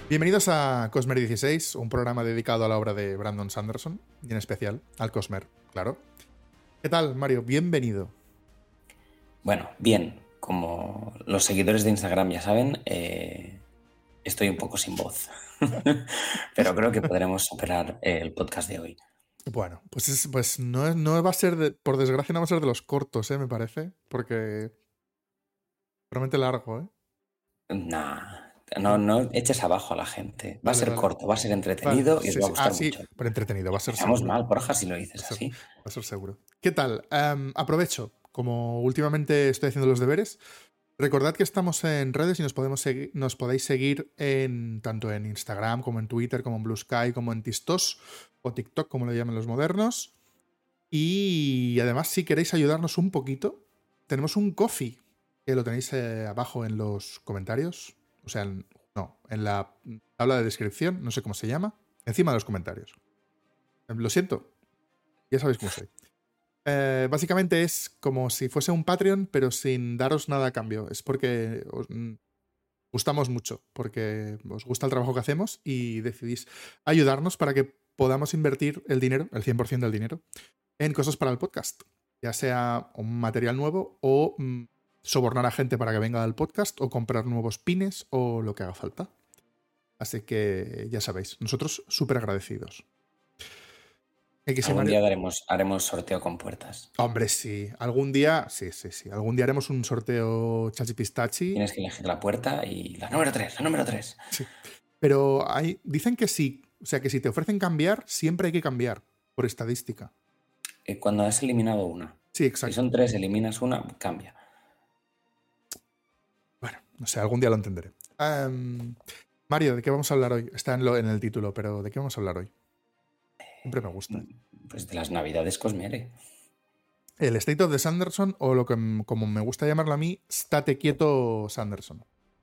Bienvenidos a Cosmer 16, un programa dedicado a la obra de Brandon Sanderson y en especial al Cosmer, claro. ¿Qué tal, Mario? Bienvenido. Bueno, bien, como los seguidores de Instagram ya saben, estoy un poco sin voz, pero creo que podremos superar el podcast de hoy. Bueno, pues no va a ser, por desgracia, no va a ser de los cortos, me parece, porque promete largo, ¿eh? Nah, no eches abajo a la gente. Va a Vale, ser vale. corto, va a ser Vale, entretenido y os sí, va a sí. Ah, gustar sí, mucho. pero entretenido, va a Me ser quedamos seguro. mal, Borja, si lo Va dices a ser, así. va a ser seguro. ¿Qué tal? Aprovecho, como últimamente estoy haciendo los deberes, recordad que estamos en redes y nos podéis seguir tanto en Instagram como en Twitter, como en Blue Sky, como en Tistos o TikTok, como le llaman los modernos. Y además, si queréis ayudarnos un poquito, tenemos un Ko-fi, que lo tenéis abajo en los comentarios. O sea, en la tabla de descripción, no sé cómo se llama, encima de los comentarios. Lo siento, ya sabéis cómo soy. Básicamente es como si fuese un Patreon, pero sin daros nada a cambio. Es porque os gustamos mucho, porque os gusta el trabajo que hacemos y decidís ayudarnos para que podamos invertir el dinero, el 100% del dinero, en cosas para el podcast. Ya sea un material nuevo o sobornar a gente para que venga al podcast o comprar nuevos pines o lo que haga falta. Así que ya sabéis, nosotros súper agradecidos. Algún día haremos sorteo con puertas. Hombre, sí. Algún día, sí. Algún día haremos un sorteo chachipistachi. Tienes que elegir la puerta y la número 3, la número 3. Sí. Pero dicen que sí. O sea, que si te ofrecen cambiar, siempre hay que cambiar, por estadística. Cuando has eliminado una. Sí, Si exacto. son 3, eliminas una, cambia. Bueno, no sé, algún día lo entenderé. Mario, ¿de qué vamos a hablar hoy? Está en el título, pero ¿de qué vamos a hablar hoy? Siempre me gusta. Pues de las navidades Cosmere. El State of the Sanderson, o lo que como me gusta llamarlo a mí, State Quieto Sanderson.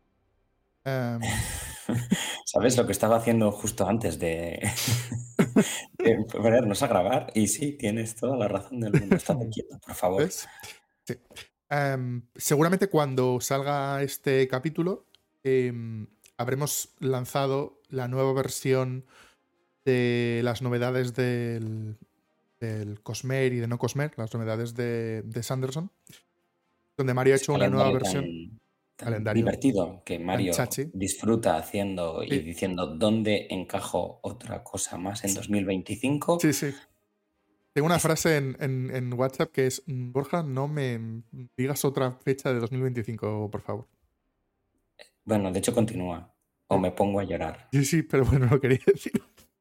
¿Sabes lo que estaba haciendo justo antes de ponernos a grabar? Y sí, tienes toda la razón del mundo. Estate quieto, por favor. ¿Ves? Sí. Seguramente cuando salga este capítulo habremos lanzado la nueva versión de las novedades del Cosmer y de no Cosmer, las novedades de Sanderson, donde Mario ha Ese hecho una nueva calendario versión, tan calendario divertido que tan Mario chachi. disfruta haciendo y Sí, diciendo dónde encajo otra cosa más en 2025. sí. Tengo una frase en WhatsApp que es: Borja, no me digas otra fecha de 2025, por favor. Bueno, de hecho continúa. O me pongo a llorar. Sí, pero bueno, lo quería decir.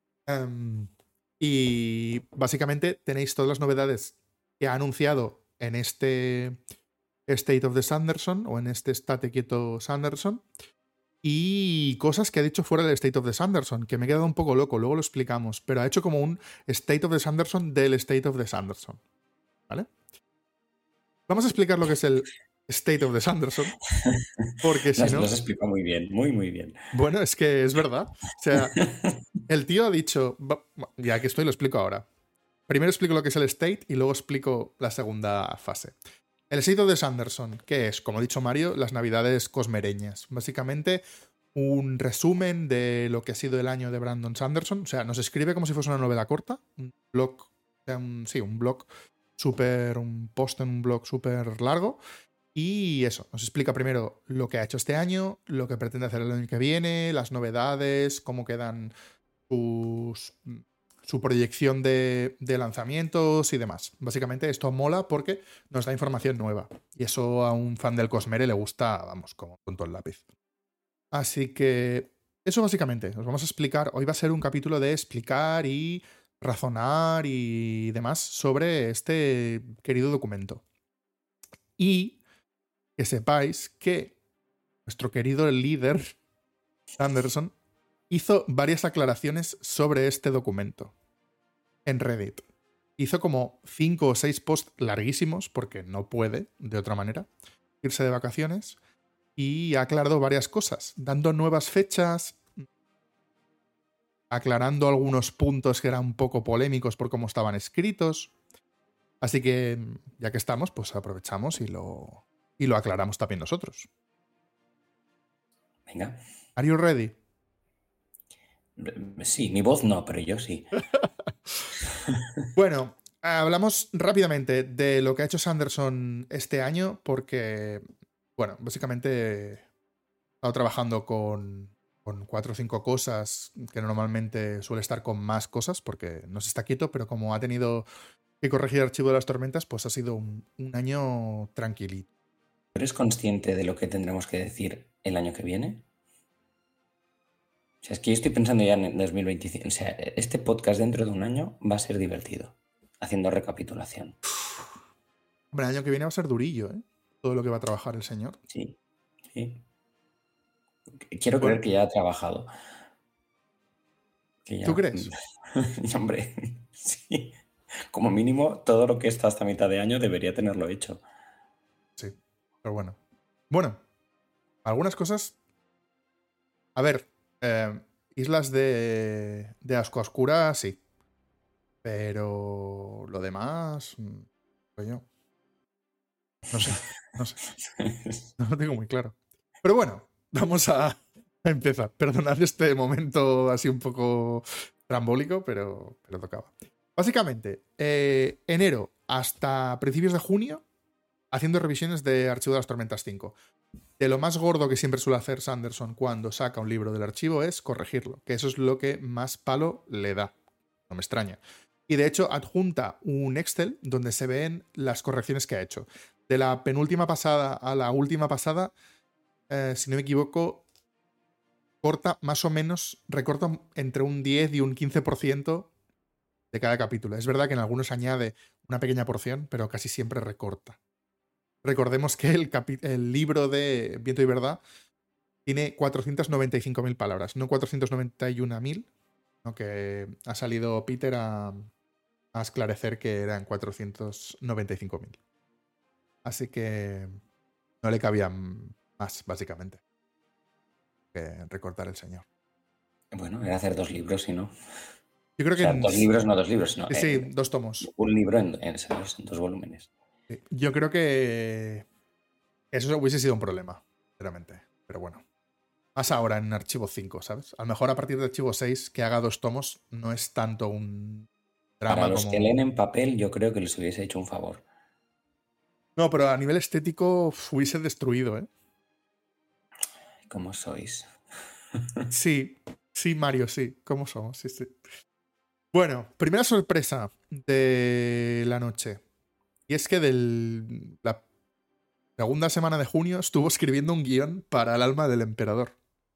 Y básicamente tenéis todas las novedades que ha anunciado en este State of the Sanderson o en este State Quieto Sanderson y cosas que ha dicho fuera del State of the Sanderson, que me he quedado un poco loco, luego lo explicamos, pero ha hecho como un State of the Sanderson del State of the Sanderson, ¿vale? Vamos a explicar lo que es el State of the Sanderson, porque si Lo no, has explicado muy bien, muy, muy bien. bueno, es que es verdad. O sea, el tío ha dicho, ya que estoy, lo explico ahora. Primero explico lo que es el state y luego explico la segunda fase. El State of the Sanderson, que es, como ha dicho Mario, las navidades cosmereñas. Básicamente, un resumen de lo que ha sido el año de Brandon Sanderson. O sea, nos escribe como si fuese una novela corta. Un blog, un blog súper, un post en un blog súper largo. Y eso, nos explica primero lo que ha hecho este año, lo que pretende hacer el año que viene, las novedades, cómo quedan su proyección de lanzamientos y demás. Básicamente esto mola porque nos da información nueva. Y eso a un fan del Cosmere le gusta, vamos, como punto el lápiz. Así que eso básicamente. Os vamos a explicar. Hoy va a ser un capítulo de explicar y razonar y demás sobre este querido documento. Y que sepáis que nuestro querido líder, Anderson, hizo varias aclaraciones sobre este documento en Reddit. Hizo como 5 o 6 posts larguísimos, porque no puede, de otra manera, irse de vacaciones, y ha aclarado varias cosas, dando nuevas fechas, aclarando algunos puntos que eran un poco polémicos por cómo estaban escritos. Así que, ya que estamos, pues aprovechamos y lo aclaramos también nosotros. Venga. ¿Are you ready? Sí, mi voz no, pero yo sí. Bueno, hablamos rápidamente de lo que ha hecho Sanderson este año porque, bueno, básicamente he estado trabajando con 4 o 5 cosas que normalmente suele estar con más cosas porque no se está quieto, pero como ha tenido que corregir el archivo de las tormentas, pues ha sido un año tranquilito. ¿Eres consciente de lo que tendremos que decir el año que viene? O sea, es que yo estoy pensando ya en 2025. O sea, este podcast dentro de un año va a ser divertido, haciendo recapitulación. Hombre, el año que viene va a ser durillo, ¿eh? Todo lo que va a trabajar el señor. Sí, sí. Quiero Bueno, creer que ya ha trabajado. Que ¿tú ya. crees? Hombre, sí. Como mínimo, todo lo que está hasta mitad de año debería tenerlo hecho. Sí, pero bueno. Bueno, algunas cosas. A ver, islas de Ascua Oscura, sí. Pero lo demás, coño, no sé, no sé, no lo tengo muy claro. Pero bueno, vamos a empezar. Perdonad este momento así un poco trambólico, pero tocaba. Básicamente, enero hasta principios de junio, haciendo revisiones de Archivo de las Tormentas 5. De lo más gordo que siempre suele hacer Sanderson cuando saca un libro del archivo es corregirlo, que eso es lo que más palo le da. No me extraña. Y de hecho adjunta un Excel donde se ven las correcciones que ha hecho. De la penúltima pasada a la última pasada, si no me equivoco, corta más o menos, recorta entre un 10 y un 15% de cada capítulo. Es verdad que en algunos añade una pequeña porción, pero casi siempre recorta. Recordemos que el libro de Viento y Verdad tiene 495.000 palabras, no 491.000, ¿no? Que ha salido Peter a esclarecer que eran 495.000. Así que no le cabían más, básicamente, que recortar el señor. Bueno, era hacer 2 libros, si no. Yo creo O que sea, 2 libros, no 2 libros, sino sí, 2 tomos. un libro en 2 volúmenes. Yo creo que eso hubiese sido un problema, sinceramente. Pero bueno. Más ahora en Archivo 5, ¿sabes? A lo mejor a partir de Archivo 6, que haga 2 tomos, no es tanto un Para drama los que leen como... en papel, yo creo que les hubiese hecho un favor. No, pero a nivel estético hubiese destruido, ¿eh? ¿Cómo sois? Sí, sí, Mario, sí. ¿Cómo somos? Sí, sí. Bueno, primera sorpresa de la noche. Y es que la segunda semana de junio estuvo escribiendo un guión para El alma del emperador.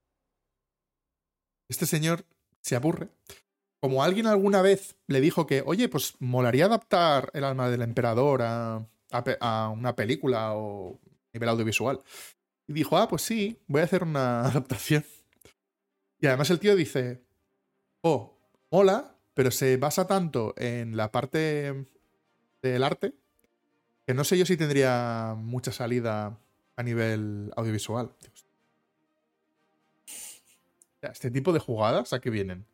Este señor se aburre. Como alguien alguna vez le dijo que, oye, pues molaría adaptar El alma del emperador a una película o nivel audiovisual. Y dijo, pues sí, voy a hacer una adaptación. Y además el tío dice, oh, mola, pero se basa tanto en la parte del arte que no sé yo si tendría mucha salida a nivel audiovisual. Este tipo de jugadas, ¿a qué vienen?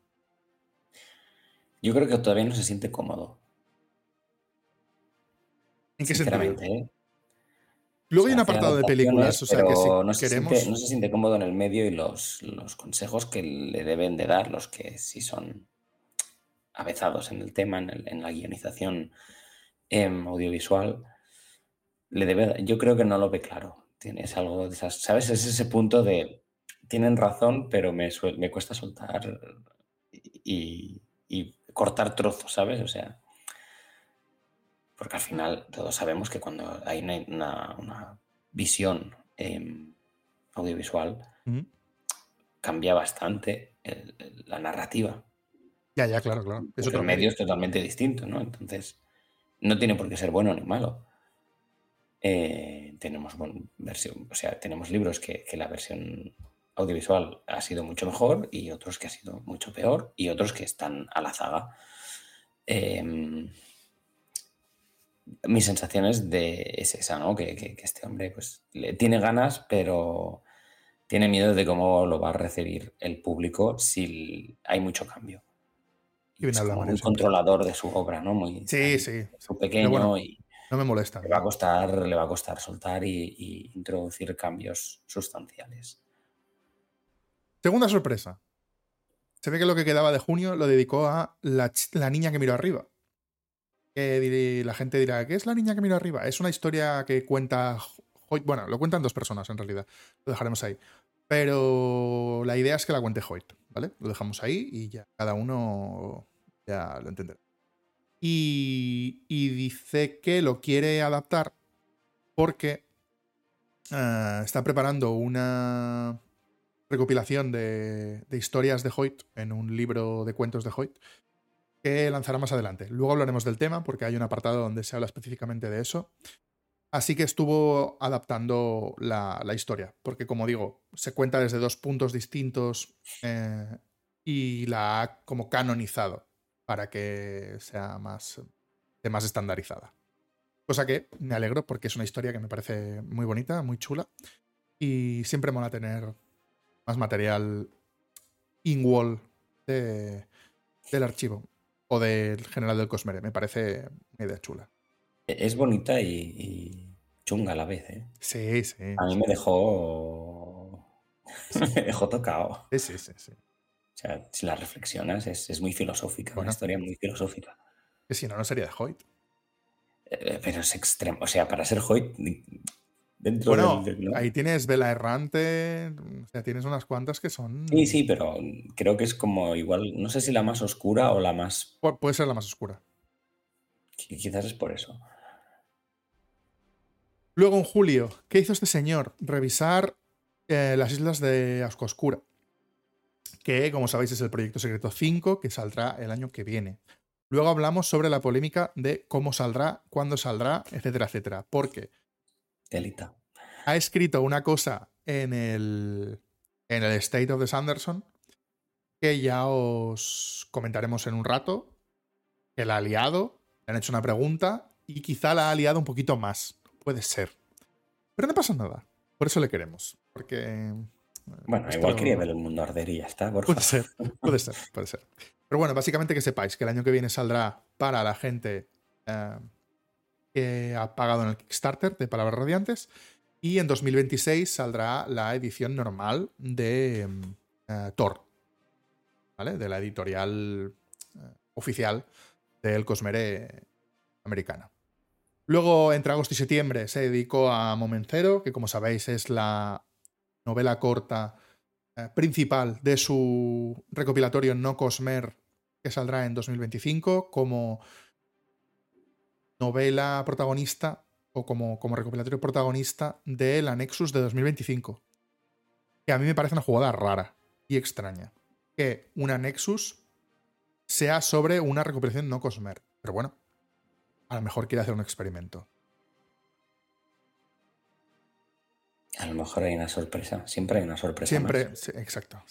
Yo creo que todavía no se siente cómodo. ¿En qué sentido? Sinceramente, ¿eh? O Luego hay sea, un hace apartado de películas, adaptaciones, o sea que si pero no queremos... se siente cómodo en el medio y los consejos que le deben de dar, los que sí son avezados en el tema, en la guionización audiovisual, yo creo que no lo ve claro. Tienes algo de esas, ¿sabes? Es ese punto de, tienen razón, pero me cuesta soltar y cortar trozos, ¿sabes? O sea, porque al final todos sabemos que cuando hay una visión audiovisual, cambia bastante la narrativa. Ya, claro, claro. Es Porque el otro medio medio. es totalmente distinto, ¿no? Entonces, no tiene por qué ser bueno ni malo. Tenemos versión, o sea, tenemos libros que la versión audiovisual ha sido mucho mejor y otros que ha sido mucho peor y otros que están a la zaga. Mi sensación es esa, ¿no? Que este hombre pues tiene ganas, pero tiene miedo de cómo lo va a recibir el público si hay mucho cambio. Y Y bien es habla como Mario muy siempre. controlador de su obra, ¿no? Muy Sí, ahí, sí. su Pero pequeño bueno, y no me molesta a le mí. va a costar soltar y introducir cambios sustanciales. Segunda sorpresa. se ve que lo que quedaba de junio lo dedicó a la niña que miró arriba. Que la gente dirá, ¿qué es la niña que miró arriba? Es una historia que cuenta Hoyt. Bueno, lo cuentan dos personas en realidad. Lo dejaremos ahí. Pero la idea es que la cuente Hoyt, ¿vale? Lo dejamos ahí y ya cada uno ya lo entenderá. Y dice que lo quiere adaptar porque está preparando una recopilación de historias de Hoyt en un libro de cuentos de Hoyt que lanzará más adelante. Luego hablaremos del tema porque hay un apartado donde se habla específicamente de eso. Así que estuvo adaptando la historia, porque como digo, se cuenta desde dos puntos distintos y la ha como canonizado para que sea más estandarizada. Cosa que me alegro porque es una historia que me parece muy bonita, muy chula y siempre mola tener más material in-wall del archivo o del General del Cosmere. Me parece una idea chula. Es bonita y chunga a la vez, ¿eh? Sí, sí. A mí me dejó... me dejó tocado. Sí. O sea, si la reflexionas, es muy filosófica, Bueno, una historia muy filosófica. que si no, no sería de Hoyt. Pero es extremo. O sea, para ser Hoyt, dentro Bueno, ¿no? ahí tienes Vela Errante, o sea, tienes unas cuantas que son... Sí, pero creo que es como igual, no sé si la más oscura o la más... Puede ser la más oscura. Quizás es por eso. Luego en julio, ¿qué hizo este señor? Revisar las islas de Oscura, que como sabéis es el Proyecto Secreto 5, que saldrá el año que viene. Luego hablamos sobre la polémica de cómo saldrá, cuándo saldrá, etcétera, etcétera. Porque Telita. ha escrito una cosa en el State of the Sanderson que ya os comentaremos en un rato, que la ha liado, le han hecho una pregunta y quizá la ha liado un poquito más. Puede ser. Pero no pasa nada. Por eso le queremos. Porque... Bueno, igual quería ver el mundo arder y ya está, Borja. Puede ser. Pero bueno, básicamente que sepáis que el año que viene saldrá para la gente que ha pagado en el Kickstarter de Palabras Radiantes y en 2026 saldrá la edición normal de Thor, ¿vale? De la editorial oficial del Cosmere americana. Luego, entre agosto y septiembre, se dedicó a Momencero, que como sabéis es la novela corta principal de su recopilatorio No Cosmer, que saldrá en 2025, como novela protagonista o como recopilatorio protagonista de la Nexus de 2025. Que a mí me parece una jugada rara y extraña. Que una Nexus sea sobre una recopilación No Cosmer. Pero bueno, a lo mejor quiere hacer un experimento. A lo mejor hay una sorpresa. Siempre hay una sorpresa. Siempre, más. Sí, exacto.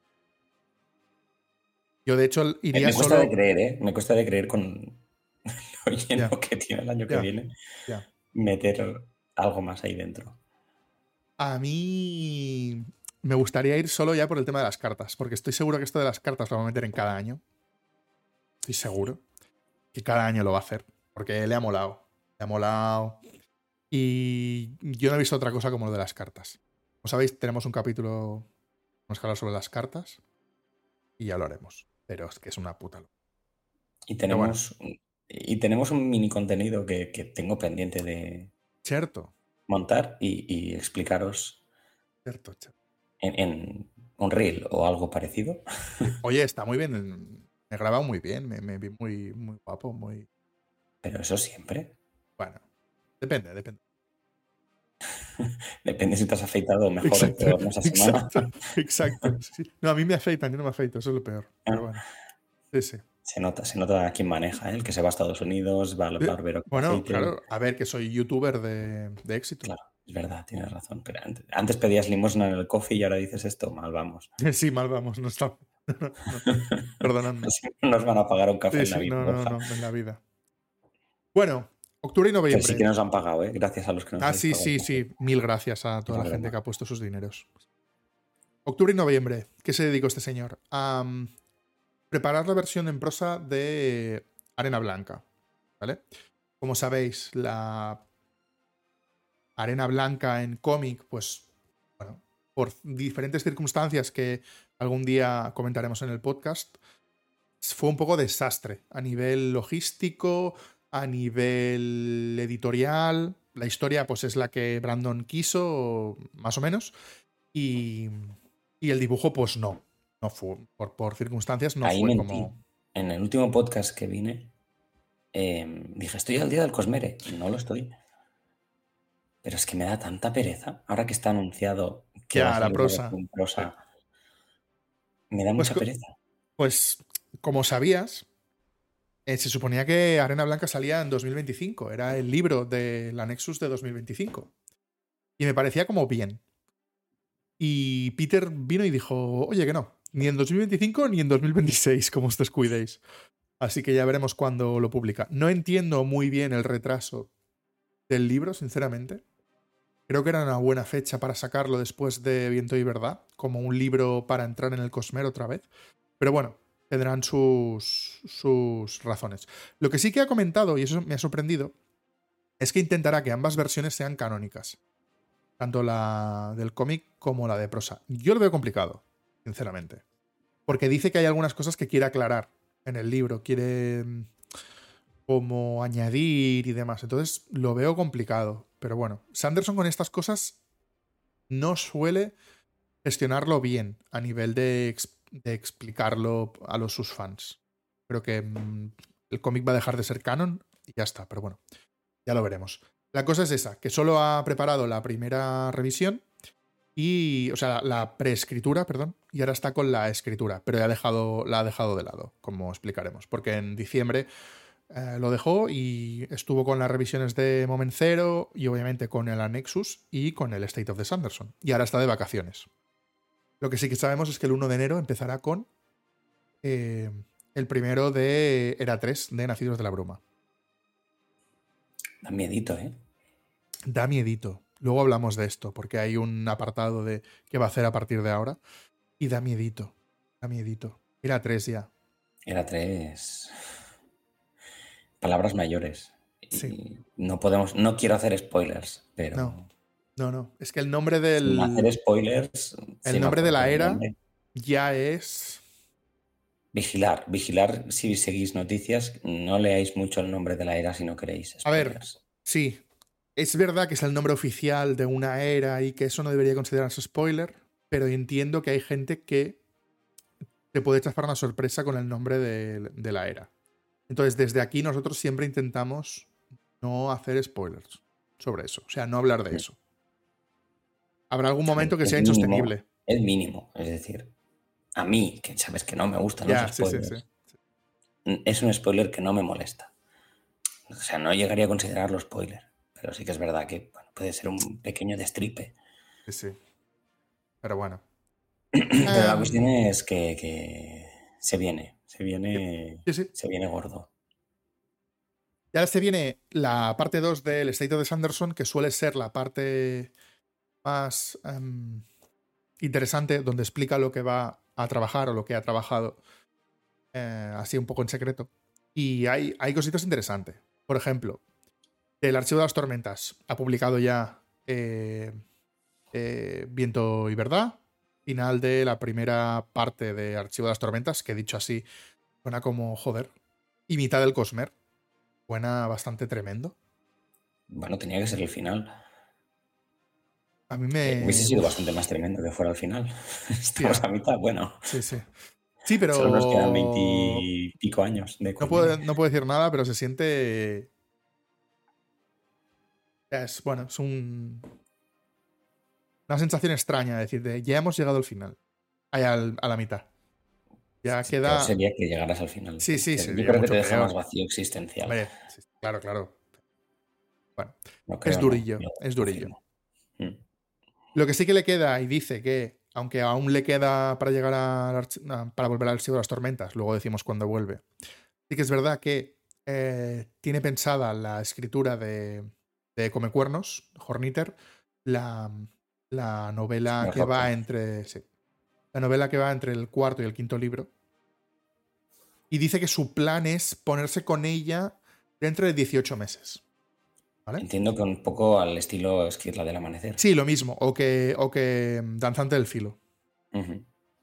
Yo, de hecho, iría Me cuesta solo... de creer, ¿eh? Me cuesta de creer con lo lleno Ya. que tiene el año que viene. Ya. Meter algo más ahí dentro. A mí me gustaría ir solo ya por el tema de las cartas, porque estoy seguro que esto de las cartas lo va a meter en cada año. Estoy seguro que cada año lo va a hacer, porque le ha molado. Le ha molado. Y yo no he visto otra cosa como lo de las cartas. Como sabéis, tenemos un capítulo, vamos a hablar sobre las cartas, y ya lo haremos. Pero es que es una puta locura. Y tenemos un mini contenido que tengo pendiente de Cierto. montar y explicaros Cierto. en un reel o algo parecido. Oye, está muy bien. Me he grabado muy bien. Me vi muy, muy guapo, muy... Pero eso siempre. Bueno, depende. Depende si te has afeitado mejor o peor en esa semana. Exacto. Sí. No, a mí me afeitan, yo no me afeito, eso es lo peor. Pero bueno. Sí. Se nota quién maneja, ¿eh? El que se va a Estados Unidos, va al barbero con Bueno, aceite. claro, a ver, que soy youtuber de éxito. Claro, es verdad, tienes razón. Pero antes pedías limosna en el coffee y ahora dices esto, mal vamos. Sí, mal vamos, no está. No. Perdonadme. Nos van a pagar un café en la vida. No, en la vida. Bueno, octubre y Que noviembre. sí que nos han pagado, ¿eh? Gracias a los que nos han pagado. Sí. Mil gracias a toda la gente que ha puesto sus dineros. Octubre y noviembre. ¿Qué se dedicó este señor? A preparar la versión en prosa de Arena Blanca. ¿Vale? Como sabéis, la Arena Blanca en cómic, pues, bueno, por diferentes circunstancias que algún día comentaremos en el podcast, fue un poco desastre a nivel logístico, a nivel editorial. La historia pues es la que Brandon quiso, más o menos, y el dibujo pues no fue, por circunstancias no Ahí fue mentí. como... En el último podcast que vine, dije, estoy al día del Cosmere. Y no lo estoy. Pero es que me da tanta pereza. Ahora que está anunciado que va a Ya, la salir una prosa. versión prosa, me da Pues, mucha pereza. pues como sabías, se suponía que Arena Blanca salía en 2025. Era el libro de la Nexus de 2025. Y me parecía como bien. Y Peter vino y dijo, oye, que no. Ni en 2025 ni en 2026, como os descuidéis. Así que ya veremos cuándo lo publica. No entiendo muy bien el retraso del libro, sinceramente. Creo que era una buena fecha para sacarlo después de Viento y Verdad, como un libro para entrar en el Cosmere otra vez. Pero bueno, tendrán sus razones. Lo que sí que ha comentado, y eso me ha sorprendido, es que intentará que ambas versiones sean canónicas. Tanto la del cómic como la de prosa. Yo lo veo complicado, sinceramente. Porque dice que hay algunas cosas que quiere aclarar en el libro. Quiere como añadir y demás. Entonces lo veo complicado. Pero bueno, Sanderson con estas cosas no suele gestionarlo bien a nivel de explicarlo a sus fans. Creo que el cómic va a dejar de ser canon y ya está. Pero bueno, ya lo veremos. La cosa es esa, que solo ha preparado la primera revisión y, o sea, la preescritura, perdón, y ahora está con la escritura, pero la ha dejado de lado, como explicaremos, porque en diciembre lo dejó y estuvo con las revisiones de Moment Zero y obviamente con el Nexus y con el State of the Sanderson. Y ahora está de vacaciones. Lo que sí que sabemos es que el 1 de enero empezará con el primero de Era 3 de Nacidos de la Bruma. Da miedito, ¿eh? Da miedito. Luego hablamos de esto, porque hay un apartado de qué va a hacer a partir de ahora. Y da miedito. Da miedito. Era 3 ya. Era 3. Palabras mayores. Sí. Y no podemos. No quiero hacer spoilers, pero. No. No. Es que el nombre Sin hacer spoilers. El nombre de la era ya es. Vigilar si seguís noticias. No leáis mucho el nombre de la era si no queréis spoilers. A ver, sí. Es verdad que es el nombre oficial de una era y que eso no debería considerarse spoiler, pero entiendo que hay gente que te puede chafar una sorpresa con el nombre de la era. Entonces, desde aquí nosotros siempre intentamos no hacer spoilers sobre eso, o sea, no hablar de eso. Habrá algún momento que sea insostenible. Es mínimo, es decir, a mí, que sabes que no me gustan los spoilers, sí. Es un spoiler que no me molesta. O sea, no llegaría a considerarlo spoiler, pero sí que es verdad que puede ser un pequeño destripe. Sí. Pero bueno. Pero la cuestión es que se viene gordo. Y ahora se viene la parte 2 del State of the Sanderson, que suele ser la parte más interesante, donde explica lo que va a trabajar o lo que ha trabajado así un poco en secreto. Y hay cositas interesantes. Por ejemplo, el Archivo de las Tormentas ha publicado ya Viento y Verdad, final de la primera parte de Archivo de las Tormentas, que dicho así suena como joder, y mitad del Cosmere. Suena bastante tremendo. Bueno, tenía que ser el final. A mí me... Hubiese sido bastante más tremendo que fuera el final. Estamos a mitad, bueno. Sí. Sí, pero... Solo nos quedan 20 y pico años de Cosmere. No puedo decir nada, pero se siente... Es una sensación extraña, decir, ya hemos llegado al final. A la mitad. Ya sí, queda... Peor sería que llegaras al final. Sí. Yo creo que te deja más vacío existencial. Hombre, sí, claro. Bueno, no creo, es durillo, no, es durillo. Lo que sí que le queda, y dice que, aunque aún le queda para llegar para volver al Archivo de las Tormentas, luego decimos cuándo vuelve, sí que es verdad que tiene pensada la escritura de Comecuernos, Horniter, la novela que va entre... Sí, la novela que va entre el cuarto y el quinto libro. Y dice que su plan es ponerse con ella dentro de 18 meses. ¿Vale? Entiendo que un poco al estilo Esquirla del Amanecer. Sí, lo mismo. O que Danzante del Filo.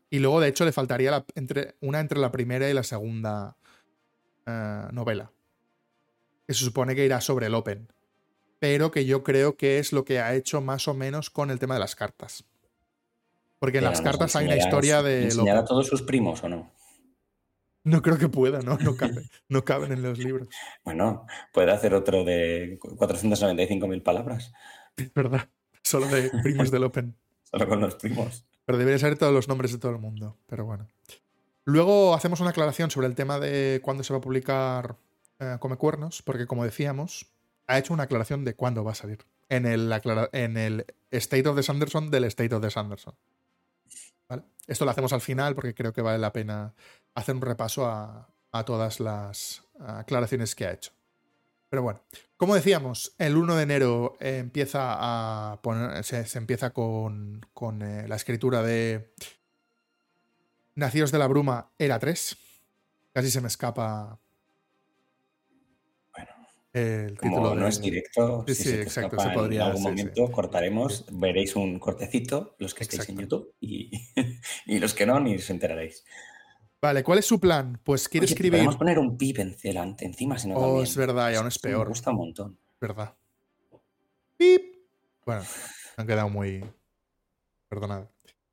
Y luego, de hecho, le faltaría una entre la primera y la segunda novela. Que se supone que irá sobre el Open. Pero que yo creo que es lo que ha hecho más o menos con el tema de las cartas. Porque en Pero las cartas hay una historia del ¿enseñará a Open. todos sus primos o no? No creo que pueda, ¿no? No caben en los libros. Bueno, puede hacer otro de 495.000 palabras, Es verdad. Solo de primos del Open. solo con los primos. Pero debería ser todos los nombres de todo el mundo. Pero bueno. Luego hacemos una aclaración sobre el tema de cuándo se va a publicar Come Cuernos, porque como decíamos, ha hecho una aclaración de cuándo va a salir. En el State of the Sanderson del State of the Sanderson. ¿Vale? Esto lo hacemos al final porque creo que vale la pena hacer un repaso a todas las aclaraciones que ha hecho. Pero bueno, como decíamos, el 1 de enero empieza a poner, se empieza con la escritura de Nacidos de la Bruma, Era 3. Casi se me escapa Bueno, el como título no es directo, Sí, si sí, se te exacto, escapa se en podría... algún Sí, sí. momento, cortaremos, Sí. veréis un cortecito, los que estéis en Exacto. YouTube, y los que no, ni os enteraréis. Vale, ¿cuál es su plan? Pues quiere Oye, podemos escribir... poner un pip encima, sino Oh, es también. verdad, y aún es Eso me peor. gusta un montón. Verdad. ¡Pip! Bueno, me han quedado muy... Perdonad.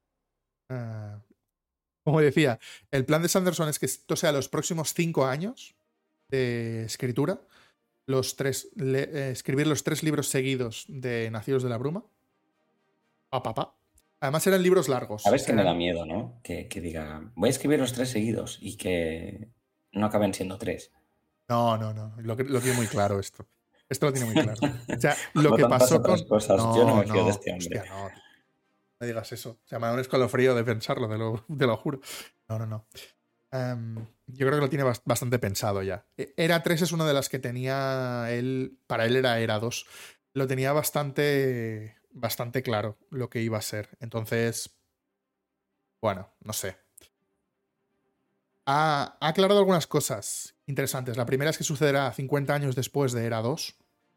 Como decía, el plan de Sanderson es que esto sea los próximos 5 años de escritura. Escribir los 3 libros seguidos de Nacidos de la Bruma. Además eran libros largos. Sabes que me da miedo, ¿no? Que diga, voy a escribir los 3 seguidos y que no acaben siendo 3. No. Lo tiene muy claro esto. Esto lo tiene muy claro. O sea, lo Como que tantas pasó otras con... cosas, yo no me fío de este hombre. Hostia, no, tío. No digas eso. O sea, me da un escalofrío de pensarlo, te lo juro. No. Yo creo que lo tiene bastante pensado ya. Era 3 es una de las que tenía él. Para él era 2. Lo tenía bastante claro lo que iba a ser. Entonces, bueno, no sé. Ha aclarado algunas cosas interesantes. La primera es que sucederá 50 años después de Era 2.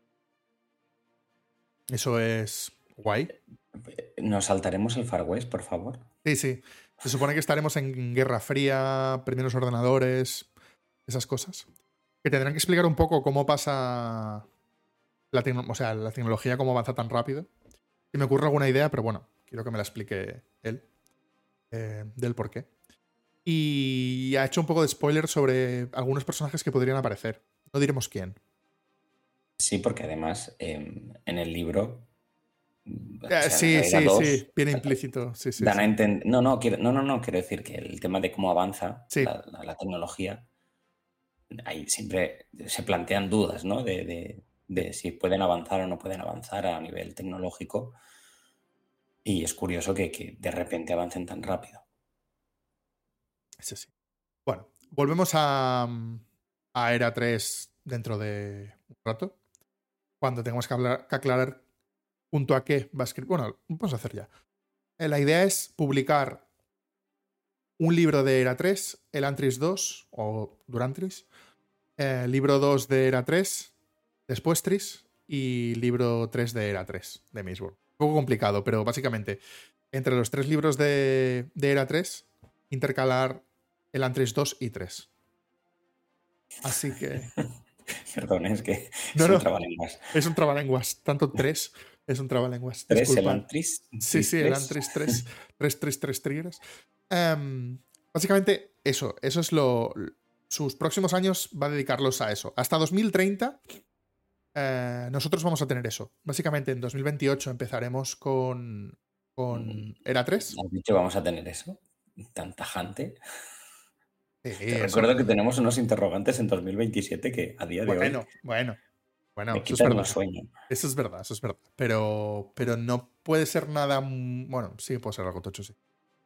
Eso es guay. ¿Nos saltaremos el Far West, por favor? Sí. Se supone que estaremos en Guerra Fría, primeros ordenadores, esas cosas. Que tendrán que explicar un poco cómo pasa la tecnología, cómo avanza tan rápido. Si me ocurre alguna idea, pero bueno, quiero que me la explique él. Del por qué. Y ha hecho un poco de spoiler sobre algunos personajes que podrían aparecer. No diremos quién. Sí, porque además en el libro. Sí, dos, viene implícito. Sí. Dan a entender. No, quiero decir que el tema de cómo avanza Sí. la tecnología, ahí siempre se plantean dudas, ¿no? De si pueden avanzar o no pueden avanzar a nivel tecnológico. Y es curioso que de repente avancen tan rápido. Sí. Bueno, volvemos a Era 3 dentro de un rato. Cuando tengamos que aclarar junto a qué va a escribir. Bueno, vamos a hacer ya. La idea es publicar un libro de Era 3, el Antris 2 o Durantris, libro 2 de Era 3, después Tris y libro 3 de Era 3 de Maceborn. Un poco complicado, pero básicamente entre los 3 libros de Era 3 intercalar el Antris 2 y 3. Así que... Perdón, es que No, es un trabalenguas. Es un trabalenguas. Tanto 3 es un trabalenguas. 3, el Antris. Sí, el Antris 3. 3 triggers. Básicamente, eso es sus próximos años va a dedicarlos a eso. Hasta 2030 nosotros vamos a tener eso. Básicamente en 2028 empezaremos con Era 3. ¿Has dicho vamos a tener eso? ¿Tan tajante? Te Eso. recuerdo que tenemos unos interrogantes en 2027 que a día de hoy Bueno, me eso es quitan verdad. el sueño. Eso es verdad. Pero no puede ser nada... Bueno, sí puede ser algo tocho, sí.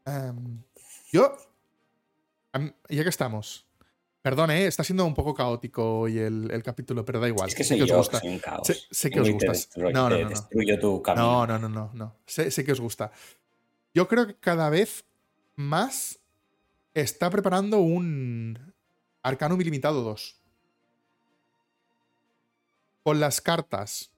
Ya que estamos... Perdón, está siendo un poco caótico hoy el capítulo, pero da igual. Es que sé soy que os yo, gusta. soy un caos. Sé que os gusta. No. Destruyo tu camino. No. Sé que os gusta. Yo creo que cada vez más está preparando un Arcanum Ilimitado 2. Con las cartas.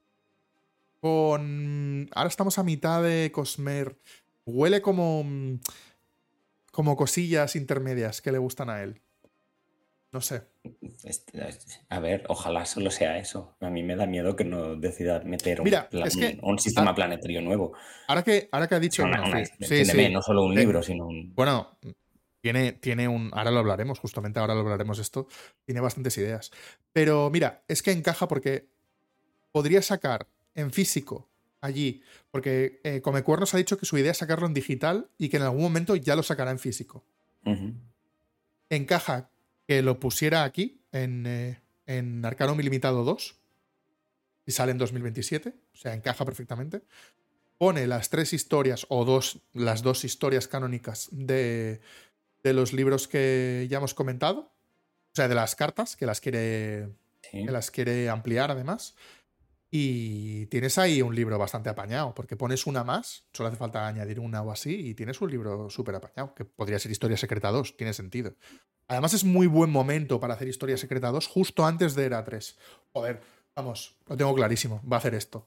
Ahora estamos a mitad de Cosmer. Huele como... como cosillas intermedias que le gustan a él. No sé. A ver, ojalá solo sea eso. A mí me da miedo que no decida meter Mira, es que un sistema planetario nuevo. ahora que ha O sea, dicho, bueno, sí, sí, entiéndeme, sí. no solo un libro, sino un... Bueno, tiene un. Ahora lo hablaremos, justamente ahora lo hablaremos esto. Tiene bastantes ideas. Pero mira, es que encaja porque podría sacar en físico allí. Porque Comecuernos ha dicho que su idea es sacarlo en digital y que en algún momento ya lo sacará en físico. Ujú. Encaja que lo pusiera aquí, en Arcanum Ilimitado 2, y sale en 2027. O sea, encaja perfectamente. Pone las 3 historias, o las 2 historias canónicas de los libros que ya hemos comentado. O sea, de las cartas, que Sí. las quiere ampliar además. Y tienes ahí un libro bastante apañado, porque pones una más, solo hace falta añadir una o así, y tienes un libro súper apañado, que podría ser Historia Secreta 2, tiene sentido. Además es muy buen momento para hacer Historia Secreta 2 justo antes de Era 3. Joder, vamos, lo tengo clarísimo, va a hacer esto.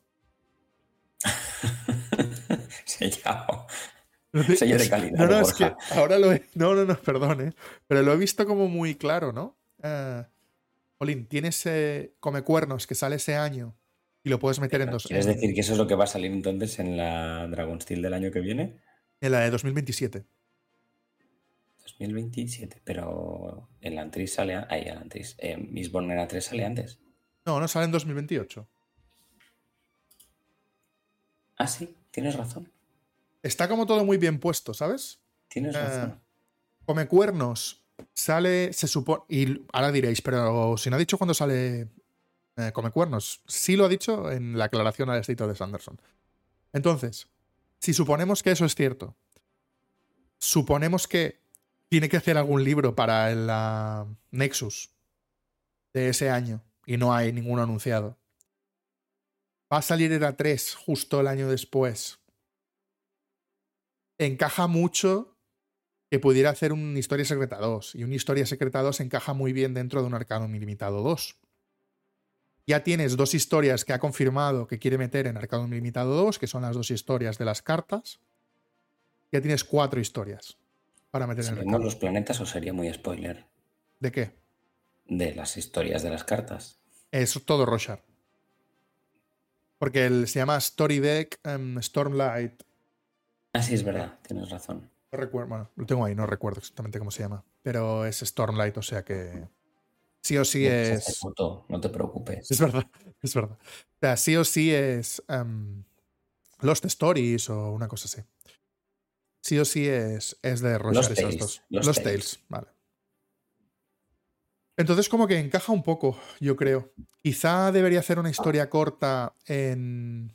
Sellado. No, Sello de calidad de es que Borja. ahora lo he... No, perdón, pero lo he visto como muy claro, ¿no? Olin, tienes Comecuernos que sale ese año y lo puedes meter ¿Quieres decir que eso es lo que va a salir entonces en la Dragonsteel del año que viene? en la de 2027. 2027, pero el Antris sale... Ahí, el Antris. Mistborn era 3 sale antes. No, sale en 2028. Ah, sí, tienes razón. Está como todo muy bien puesto, ¿sabes? Tienes razón. Comecuernos sale, se supone... Y ahora diréis, pero si no ha dicho cuándo sale Comecuernos. Sí lo ha dicho en la aclaración al escrito de Sanderson. Entonces, si suponemos que eso es cierto, suponemos que tiene que hacer algún libro para la Nexus de ese año y no hay ninguno anunciado. Va a salir Era 3 justo el año después. Encaja mucho que pudiera hacer un Historia Secreta 2. Y un Historia Secreta 2 encaja muy bien dentro de un Arcanum Ilimitado 2. Ya tienes 2 historias que ha confirmado que quiere meter en Arcanum Ilimitado 2, que son las 2 historias de las cartas. Ya tienes 4 historias para meter en el ¿Sabemos Arcanum. los planetas o sería muy spoiler? ¿De qué? De las historias de las cartas. Es todo Rorschach. Porque se llama Story Deck Stormlight. Ah, sí, es verdad, tienes razón. No recuerdo, bueno, lo tengo ahí, no recuerdo exactamente cómo se llama. Pero es Stormlight, o sea que sí o sí es... No te preocupes. Es verdad, es verdad. O sea, sí o sí es Lost Stories o una cosa así. Sí o sí es de Rorschach esas dos. Los Tales, vale. Entonces como que encaja un poco, yo creo. Quizá debería hacer una historia corta en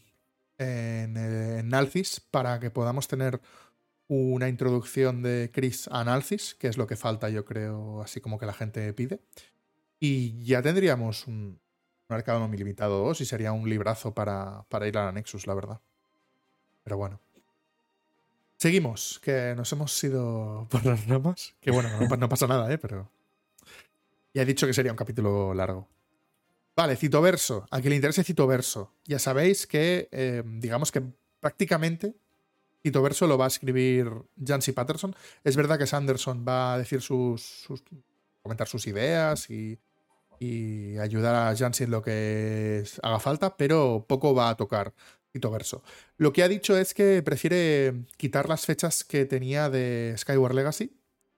Alcis para que podamos tener una introducción de Chris a Alcis, que es lo que falta, yo creo, así como que la gente pide. Y ya tendríamos un Arcanum Ilimitado 2 y sería un librazo para ir a la Nexus, la verdad. Pero bueno. Seguimos, que nos hemos ido por las ramas. Que bueno, no pasa nada, pero... Ya he dicho que sería un capítulo largo. Vale, Citoverso. A quien le interese Citoverso. Ya sabéis que, digamos que prácticamente Citoverso lo va a escribir Jancy Patterson. Es verdad que Sanderson va a decir comentar sus ideas y ayudar a Jancy en lo que haga falta, pero poco va a tocar Citoverso. Lo que ha dicho es que prefiere quitar las fechas que tenía de Skyward Legacy,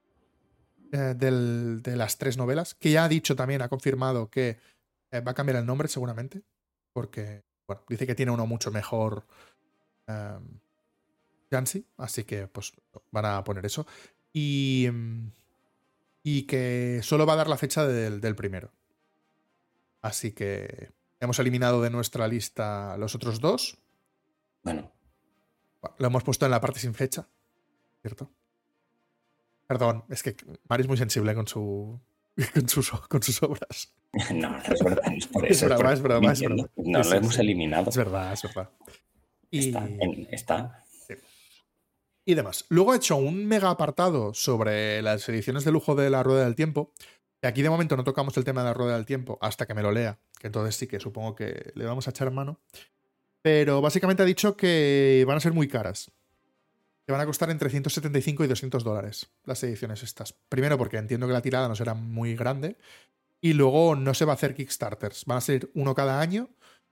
de las 3 novelas, que ya ha dicho también, ha confirmado que va a cambiar el nombre seguramente, porque bueno, dice que tiene uno mucho mejor Jancy, así que pues van a poner eso. Y que solo va a dar la fecha del primero. Así que hemos eliminado de nuestra lista los otros 2. Bueno. Lo hemos puesto en la parte sin fecha, ¿cierto? Perdón, es que Mari es muy sensible con sus obras. No es verdad, no es por eso. Es broma. No, lo hemos eliminado. Es verdad. Está. Sí. Y demás. Luego he hecho un mega apartado sobre las ediciones de lujo de La Rueda del Tiempo. Y aquí de momento no tocamos el tema de La Rueda del Tiempo hasta que me lo lea, que entonces sí que supongo que le vamos a echar mano. Pero básicamente ha dicho que van a ser muy caras. que van a costar entre 175 y $200 las ediciones estas. Primero porque entiendo que la tirada no será muy grande y luego no se va a hacer Kickstarters. Van a ser uno cada año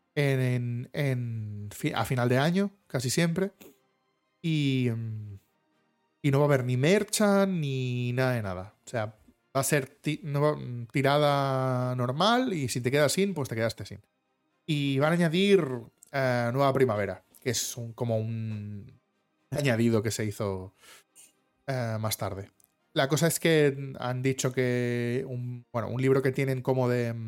a final de año, casi siempre. Y no va a haber ni merchant ni nada de nada. O sea, va a ser tirada normal y si te quedas sin, pues te quedaste sin. Y van a añadir Nueva Primavera, que es como un añadido que se hizo más tarde. La cosa es que han dicho que un libro que tienen como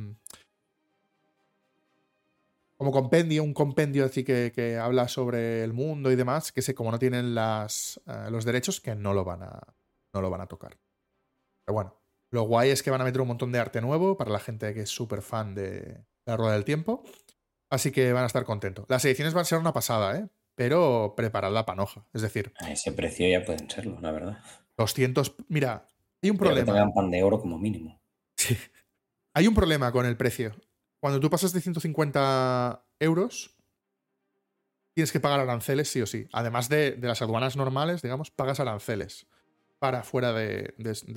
un compendio así que habla sobre el mundo y demás, que como no tienen los derechos, que no lo van a tocar. Pero bueno, lo guay es que van a meter un montón de arte nuevo para la gente que es súper fan de La Rueda del Tiempo. Así que van a estar contentos. Las ediciones van a ser una pasada, ¿eh? Pero preparad la panoja. Es decir, A ese precio ya pueden serlo, la verdad. 200... Mira, hay un Pero que problema. tengan pan de oro como mínimo. Sí. Hay un problema con el precio. Cuando tú pasas de 150 euros, tienes que pagar aranceles sí o sí. Además de las aduanas normales, digamos, pagas aranceles para fuera de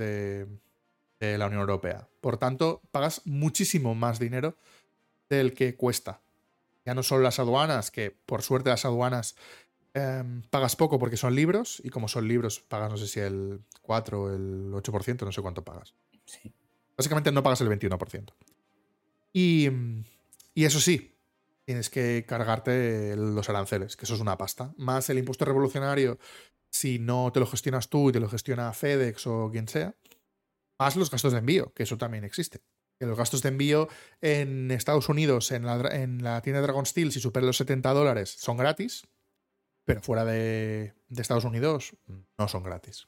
la Unión Europea. Por tanto, pagas muchísimo más dinero del que cuesta. Ya no son las aduanas, que por suerte las aduanas pagas poco porque son libros, y como son libros pagas no sé si el 4 o el 8%, no sé cuánto pagas. Sí. Básicamente no pagas el 21%. Y eso sí, tienes que cargarte los aranceles, que eso es una pasta. Más el impuesto revolucionario, si no te lo gestionas tú y te lo gestiona FedEx o quien sea. Más los gastos de envío, que eso también existe. Que los gastos de envío en Estados Unidos, en la tienda de Dragon Steel, si superan los $70, son gratis. Pero fuera de Estados Unidos no son gratis.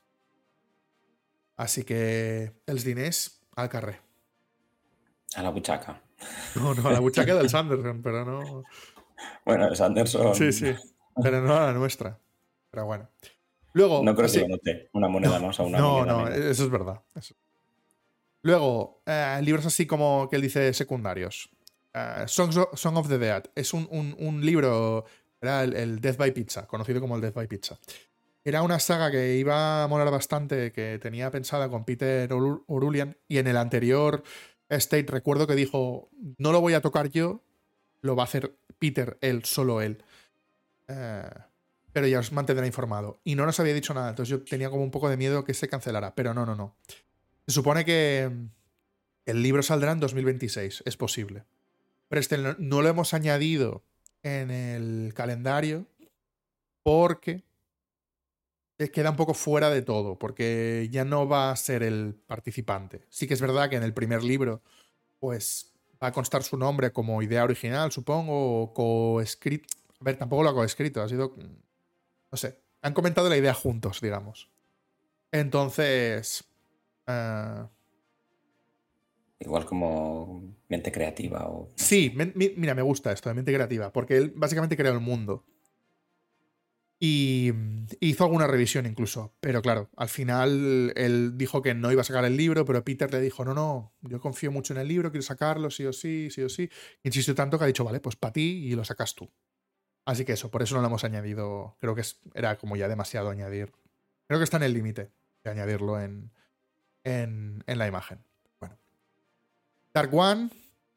Así que els diners al carrer. A la buchaca. No, a la buchaca del Sanderson, pero no... Bueno, el Sanderson... Sí, pero no a la nuestra. Pero bueno. Luego... No creo que lo note una moneda más o una moneda menos. Eso es verdad. Luego, libros así como que él dice secundarios. Song of the Dead. Es un libro... Era el Death by Pizza, conocido como el Death by Pizza. Era una saga que iba a molar bastante, que tenía pensada con Peter O'Rulian, y en el anterior State recuerdo que dijo, no lo voy a tocar yo, lo va a hacer Peter, solo él. Pero ya os mantendré informado. Y no nos había dicho nada, entonces yo tenía como un poco de miedo que se cancelara, pero no. Se supone que el libro saldrá en 2026, es posible. Pero no lo hemos añadido en el calendario porque queda un poco fuera de todo, porque ya no va a ser el participante. Sí que es verdad que en el primer libro pues va a constar su nombre como idea original, supongo, o coescrito. A ver, tampoco lo ha coescrito, ha sido... No sé, han comentado la idea juntos, digamos. Entonces... Igual como mente creativa o... Sí, mira, me gusta esto de mente creativa, porque él básicamente creó el mundo. Y hizo alguna revisión incluso. Pero claro, al final él dijo que no iba a sacar el libro, pero Peter le dijo, no, yo confío mucho en el libro, quiero sacarlo, sí o sí. Insistió tanto que ha dicho, vale, pues para ti y lo sacas tú. Así que eso, por eso no lo hemos añadido. Creo que era como ya demasiado añadir. Creo que está en el límite de añadirlo en la imagen. Bueno. Dark One.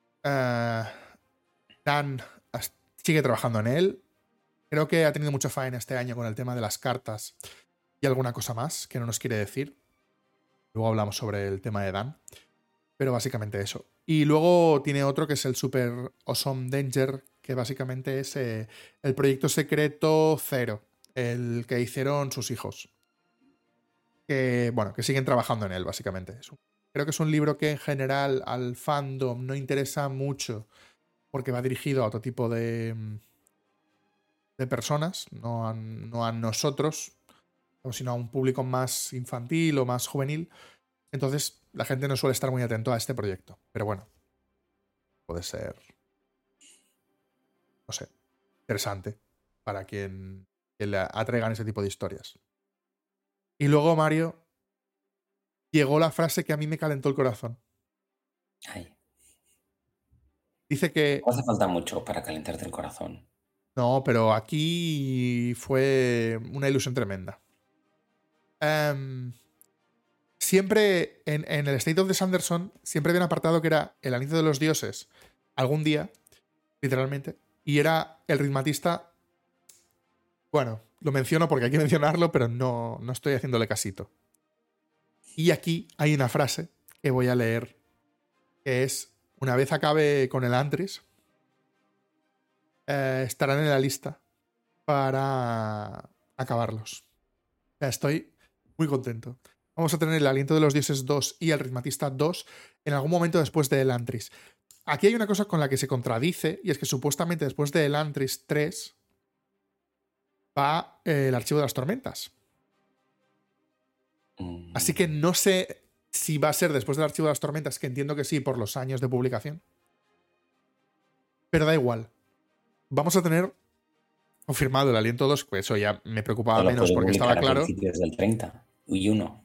Dan sigue trabajando en él. Creo que ha tenido mucha faena este año con el tema de las cartas y alguna cosa más que no nos quiere decir. Luego hablamos sobre el tema de Dan. Pero básicamente eso. Y luego tiene otro que es el Super Awesome Danger, que básicamente es el proyecto secreto 0, el que hicieron sus hijos. Que siguen trabajando en él, básicamente. Creo que es un libro que en general al fandom no interesa mucho porque va dirigido a otro tipo de personas, no a nosotros, sino a un público más infantil o más juvenil. Entonces la gente no suele estar muy atento a este proyecto. Pero bueno, puede ser, no sé, interesante para quien le atraigan ese tipo de historias. Y luego, Mario, llegó la frase que a mí me calentó el corazón. Ay. Dice que... No hace falta mucho para calentarte el corazón. No, pero aquí fue una ilusión tremenda. Siempre en el State of the Sanderson siempre había un apartado que era el aliento de los dioses algún día, literalmente, y era el ritmatista. Bueno, lo menciono porque hay que mencionarlo, pero no estoy haciéndole casito. Y aquí hay una frase que voy a leer, que es: una vez acabe con el Antris, estarán en la lista para acabarlos. O sea, estoy muy contento. Vamos a tener el Aliento de los Dioses 2 y el Ritmatista 2 en algún momento después de Elantris. Aquí hay una cosa con la que se contradice, y es que supuestamente después de Elantris 3 va el Archivo de las Tormentas. Así que no sé si va a ser después del Archivo de las Tormentas, que entiendo que sí por los años de publicación. Pero da igual. Vamos a tener confirmado el Aliento 2, pues eso ya me preocupaba menos porque estaba claro. A principios del 30 y 1.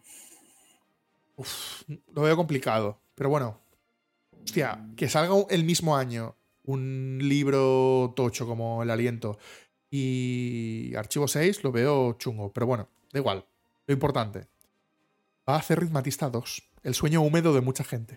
Lo veo complicado, pero bueno. Hostia, que salga el mismo año un libro tocho como El Aliento y Archivo 6 lo veo chungo, pero bueno, da igual. Lo importante, va a hacer Ritmatista 2, el sueño húmedo de mucha gente.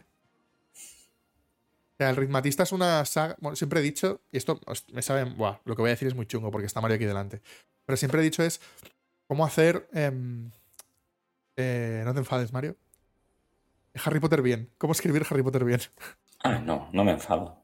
O sea, el Ritmatista es una saga. Bueno, siempre he dicho, y esto me saben, buah, lo que voy a decir es muy chungo porque está Mario aquí delante, pero siempre he dicho es cómo hacer. No te enfades, Mario. Harry Potter bien. ¿Cómo escribir Harry Potter bien? No me enfado.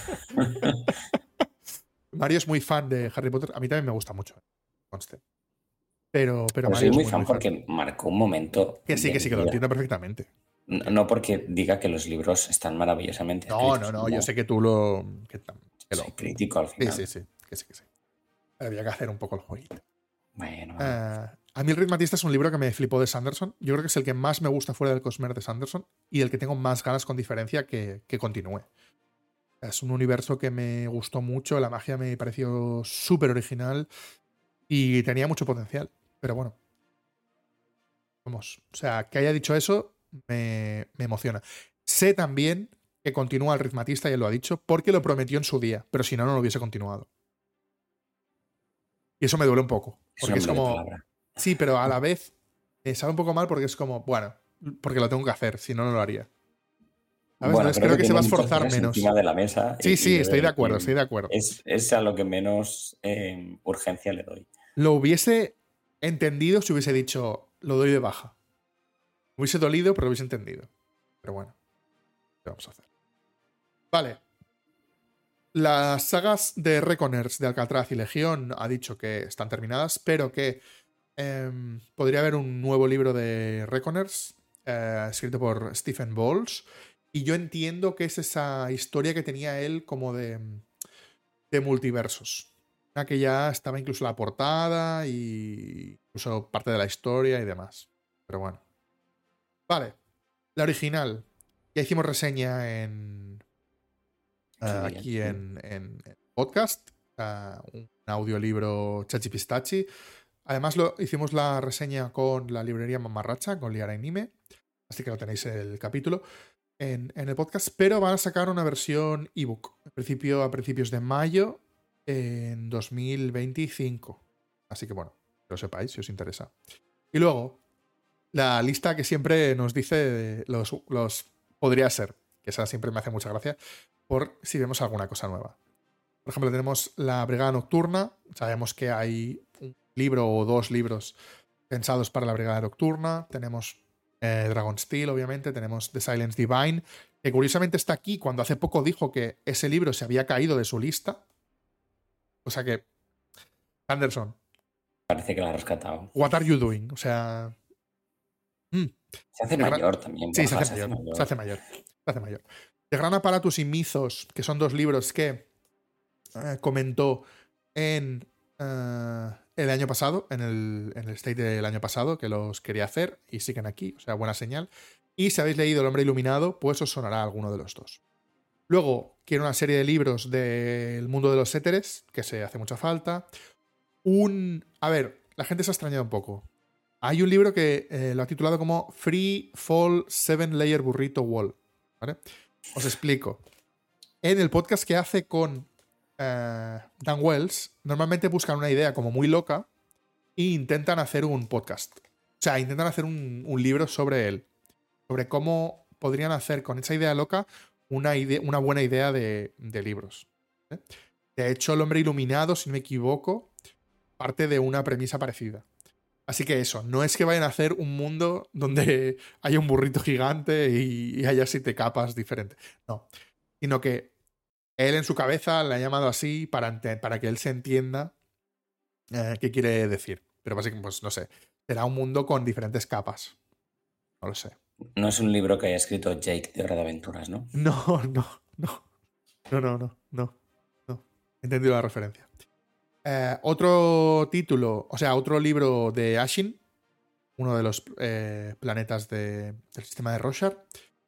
Mario es muy fan de Harry Potter. A mí también me gusta mucho, conste. Pero Pero Mario soy muy es fan porque marcó un momento. Que sí, que lo entiendo perfectamente. No porque diga que los libros están maravillosamente escritos. No. Yo sé que tú lo. Soy crítico al final. Sí. Que sí. Había que hacer un poco el jueguito. Bueno. A mí el Ritmatista es un libro que me flipó de Sanderson. Yo creo que es el que más me gusta fuera del Cosmere de Sanderson y el que tengo más ganas con diferencia que continúe. Es un universo que me gustó mucho, la magia me pareció súper original y tenía mucho potencial. Pero bueno. Vamos. O sea, que haya dicho eso me emociona. Sé también que continúa el Ritmatista, ya lo ha dicho, porque lo prometió en su día, pero si no, no lo hubiese continuado. Y eso me duele un poco. Porque es como. Sí, pero a la vez me sabe un poco mal porque es como, bueno, porque lo tengo que hacer, si no, no lo haría. ¿Sabes? Bueno, entonces creo que se va a esforzar menos. Encima de la mesa Sí, estoy de acuerdo. Es a lo que menos urgencia le doy. Lo hubiese entendido si hubiese dicho, lo doy de baja. Me hubiese dolido, pero lo hubiese entendido. Pero bueno, ¿qué vamos a hacer? Vale. Las sagas de Reckoners de Alcatraz y Legión ha dicho que están terminadas, pero que podría haber un nuevo libro de Reckoners escrito por Stephen Bowles. Y yo entiendo que es esa historia que tenía él como de multiversos. Una que ya estaba incluso la portada y incluso parte de la historia y demás. Pero bueno. Vale. La original. Ya hicimos reseña aquí en podcast. Un audiolibro Chachi Pistachi. Además hicimos la reseña con la librería Mamarracha, con Liara y Nime. Así que lo tenéis el capítulo en el podcast. Pero van a sacar una versión ebook. A principios de mayo en 2025. Así que bueno, que lo sepáis si os interesa. Y luego, la lista que siempre nos dice los podría ser, que esa siempre me hace mucha gracia, por si vemos alguna cosa nueva. Por ejemplo, tenemos la Brigada Nocturna. Sabemos que hay un libro o dos libros pensados para la Brigada Nocturna. Tenemos Dragonsteel, obviamente. Tenemos The Silence Divine, que curiosamente está aquí cuando hace poco dijo que ese libro se había caído de su lista. O sea que, Anderson. Parece que lo ha rescatado. What are you doing? O sea. Se hace mayor también. Sí, se hace mayor. De Gran Aparatus y Mizos, que son dos libros que comentó en el año pasado, en el State del año pasado, que los quería hacer y siguen aquí, o sea, buena señal. Y si habéis leído El Hombre Iluminado, pues os sonará alguno de los dos. Luego, quiero una serie de libros del mundo de los éteres, que se hace mucha falta. A ver, la gente se ha extrañado un poco. Hay un libro que lo ha titulado como Free Fall 7-Layer Burrito Wall. ¿Vale? Os explico. En el podcast que hace con Dan Wells, normalmente buscan una idea como muy loca e intentan hacer un podcast. sea, intentan hacer un libro sobre él. Sobre cómo podrían hacer con esa idea loca una buena idea de libros. ¿eh? De hecho, El hombre iluminado, si no me equivoco, parte de una premisa parecida. Así que eso, no es que vayan a hacer un mundo donde haya un burrito gigante y haya 7 capas diferentes. No. Sino que él en su cabeza le ha llamado así para que él se entienda qué quiere decir. Pero básicamente, pues no sé. Será un mundo con diferentes capas. No lo sé. No es un libro que haya escrito Jake de Hora de Aventuras, ¿no? No, no, no. No. He entendido la referencia. Otro título, o sea, otro libro de Ashin, uno de los planetas del sistema de Roshar.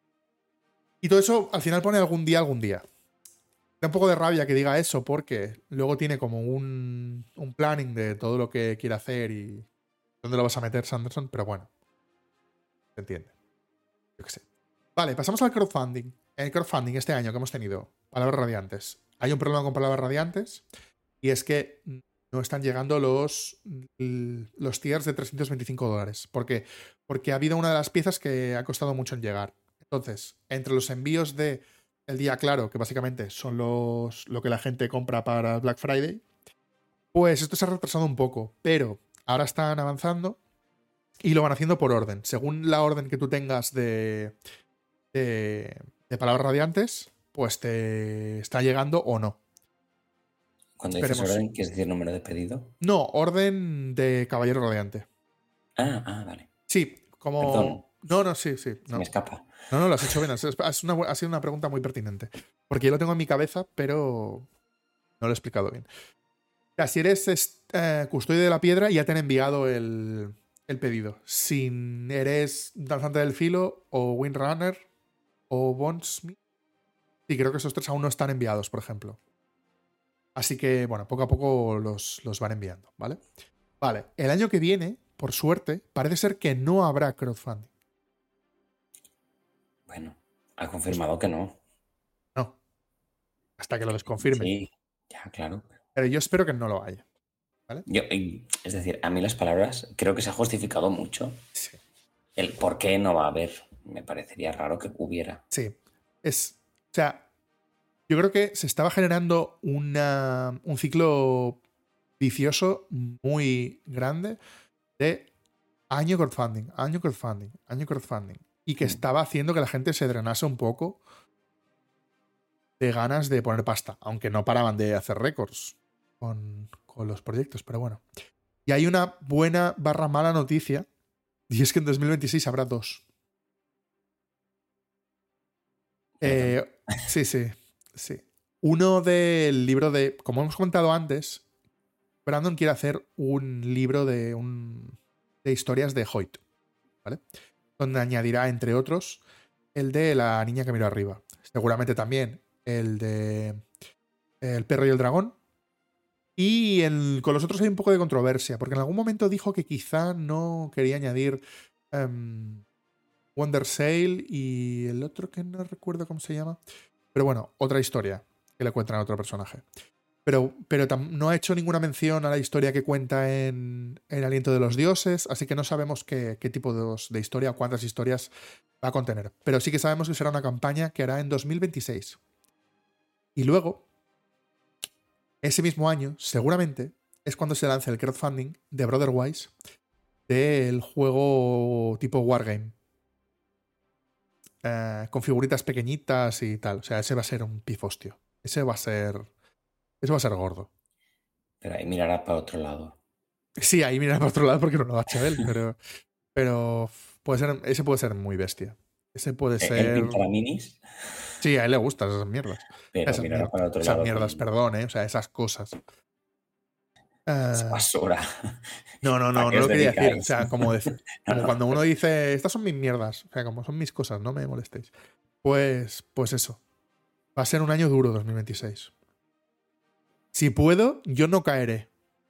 Y todo eso al final pone algún día. Da un poco de rabia que diga eso porque luego tiene como un planning de todo lo que quiere hacer y dónde lo vas a meter, Sanderson, pero bueno, se entiende. Yo qué sé. Vale, pasamos al crowdfunding. El crowdfunding este año que hemos tenido, palabras radiantes. Hay un problema con palabras radiantes y es que no están llegando los tiers de $325. ¿Por qué? Porque ha habido una de las piezas que ha costado mucho en llegar. Entonces, entre los envíos de el día claro, que básicamente son lo que la gente compra para Black Friday, pues esto se ha retrasado un poco, pero ahora están avanzando y lo van haciendo por orden. Según la orden que tú tengas de palabras radiantes, pues te está llegando o no. Cuando dices orden, ¿quieres decir número de pedido? No, orden de caballero radiante. Vale. Sí, como... Perdón. No, sí. No. Me escapa. No, lo has hecho bien. Ha sido una pregunta muy pertinente. Porque yo lo tengo en mi cabeza, pero no lo he explicado bien. O sea, si eres custodio de la piedra, ya te han enviado el pedido. Si eres danzante del filo, o Windrunner, o Bondsmith, sí, creo que esos 3 aún no están enviados, por ejemplo. Así que, bueno, poco a poco los van enviando, ¿vale? Vale, el año que viene, por suerte, parece ser que no habrá crowdfunding. Bueno, ha confirmado que no. No. Hasta que lo desconfirme. Sí, ya, claro. Pero yo espero que no lo haya. ¿Vale? Es decir, a mí las palabras creo que se ha justificado mucho. Sí. El por qué no va a haber. Me parecería raro que hubiera. Sí. O sea, yo creo que se estaba generando un ciclo vicioso muy grande de año crowdfunding. Y que estaba haciendo que la gente se drenase un poco de ganas de poner pasta. Aunque no paraban de hacer récords con los proyectos, pero bueno. Y hay una buena / mala noticia. Y es que en 2026 habrá 2. Sí. Uno del libro de... Como hemos comentado antes, Brandon quiere hacer un libro de historias de Hoyt, ¿vale? Donde añadirá, entre otros, el de La niña que miró arriba. Seguramente también el de El perro y el dragón. Y con los otros hay un poco de controversia, porque en algún momento dijo que quizá no quería añadir Wonder Sail y el otro que no recuerdo cómo se llama. Pero bueno, otra historia que le cuentan a otro personaje. Pero no ha hecho ninguna mención a la historia que cuenta en El aliento de los dioses, así que no sabemos qué tipo de historia o cuántas historias va a contener. Pero sí que sabemos que será una campaña que hará en 2026. Y luego, ese mismo año, seguramente, es cuando se lance el crowdfunding de Brotherwise del juego tipo Wargame. Con figuritas pequeñitas y tal. O sea, ese va a ser un pifostio. Eso va a ser gordo. Pero ahí mirará para otro lado. Sí, ahí mirará para otro lado porque no lo ha hecho él, pero ese puede ser muy bestia. Ese puede ser... ¿Él pintará minis? Sí, a él le gustan esas mierdas. Pero mirará para otro lado. Esas mierdas, perdón, o sea, esas cosas. Es basura. No lo quería decir. O sea, como cuando uno dice, estas son mis mierdas. O sea, como son mis cosas, no me molestéis. Pues eso. Va a ser un año duro 2026. Si puedo, yo no caeré.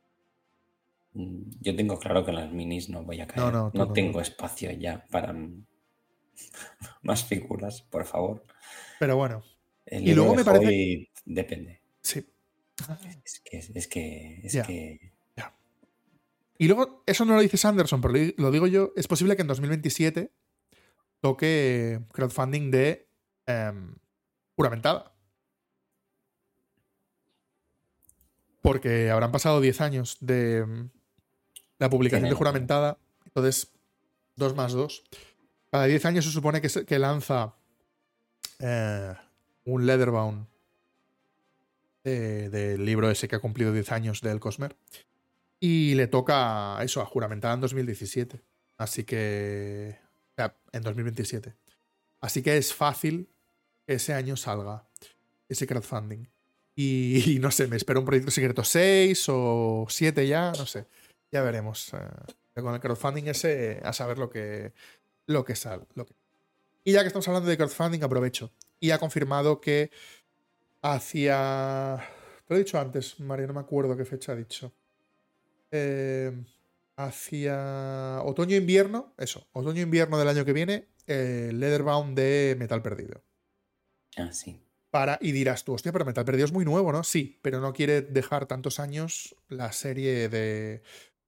Yo tengo claro que en las minis no voy a caer. No tengo espacio ya para más figuras, por favor. Pero bueno. Y luego me parece... Depende. Sí. Es que... Ya. Y luego, eso no lo dice Sanderson, pero lo digo yo, es posible que en 2027 toque crowdfunding de juramentada. Porque habrán pasado 10 años de la publicación de juramentada. Entonces, 2 más 2. Cada 10 años se supone que lanza un Leatherbound del libro ese que ha cumplido 10 años del Cosmer. Y le toca eso, a juramentada en 2017. Así que... O sea, en 2027. Así que es fácil que ese año salga ese crowdfunding. Y no sé, me espero un proyecto secreto 6 o 7 ya, no sé. Ya veremos. Con el crowdfunding ese, a saber lo que sale. Y ya que estamos hablando de crowdfunding, aprovecho. Y ha confirmado que hacia... Te lo he dicho antes, Mario, no me acuerdo qué fecha ha dicho. Hacia otoño-invierno, eso, otoño-invierno del año que viene, Leatherbound de Metal Perdido. Ah, sí. Y dirás tú, hostia, pero Metal Perdido es muy nuevo, ¿no? Sí, pero no quiere dejar tantos años la serie de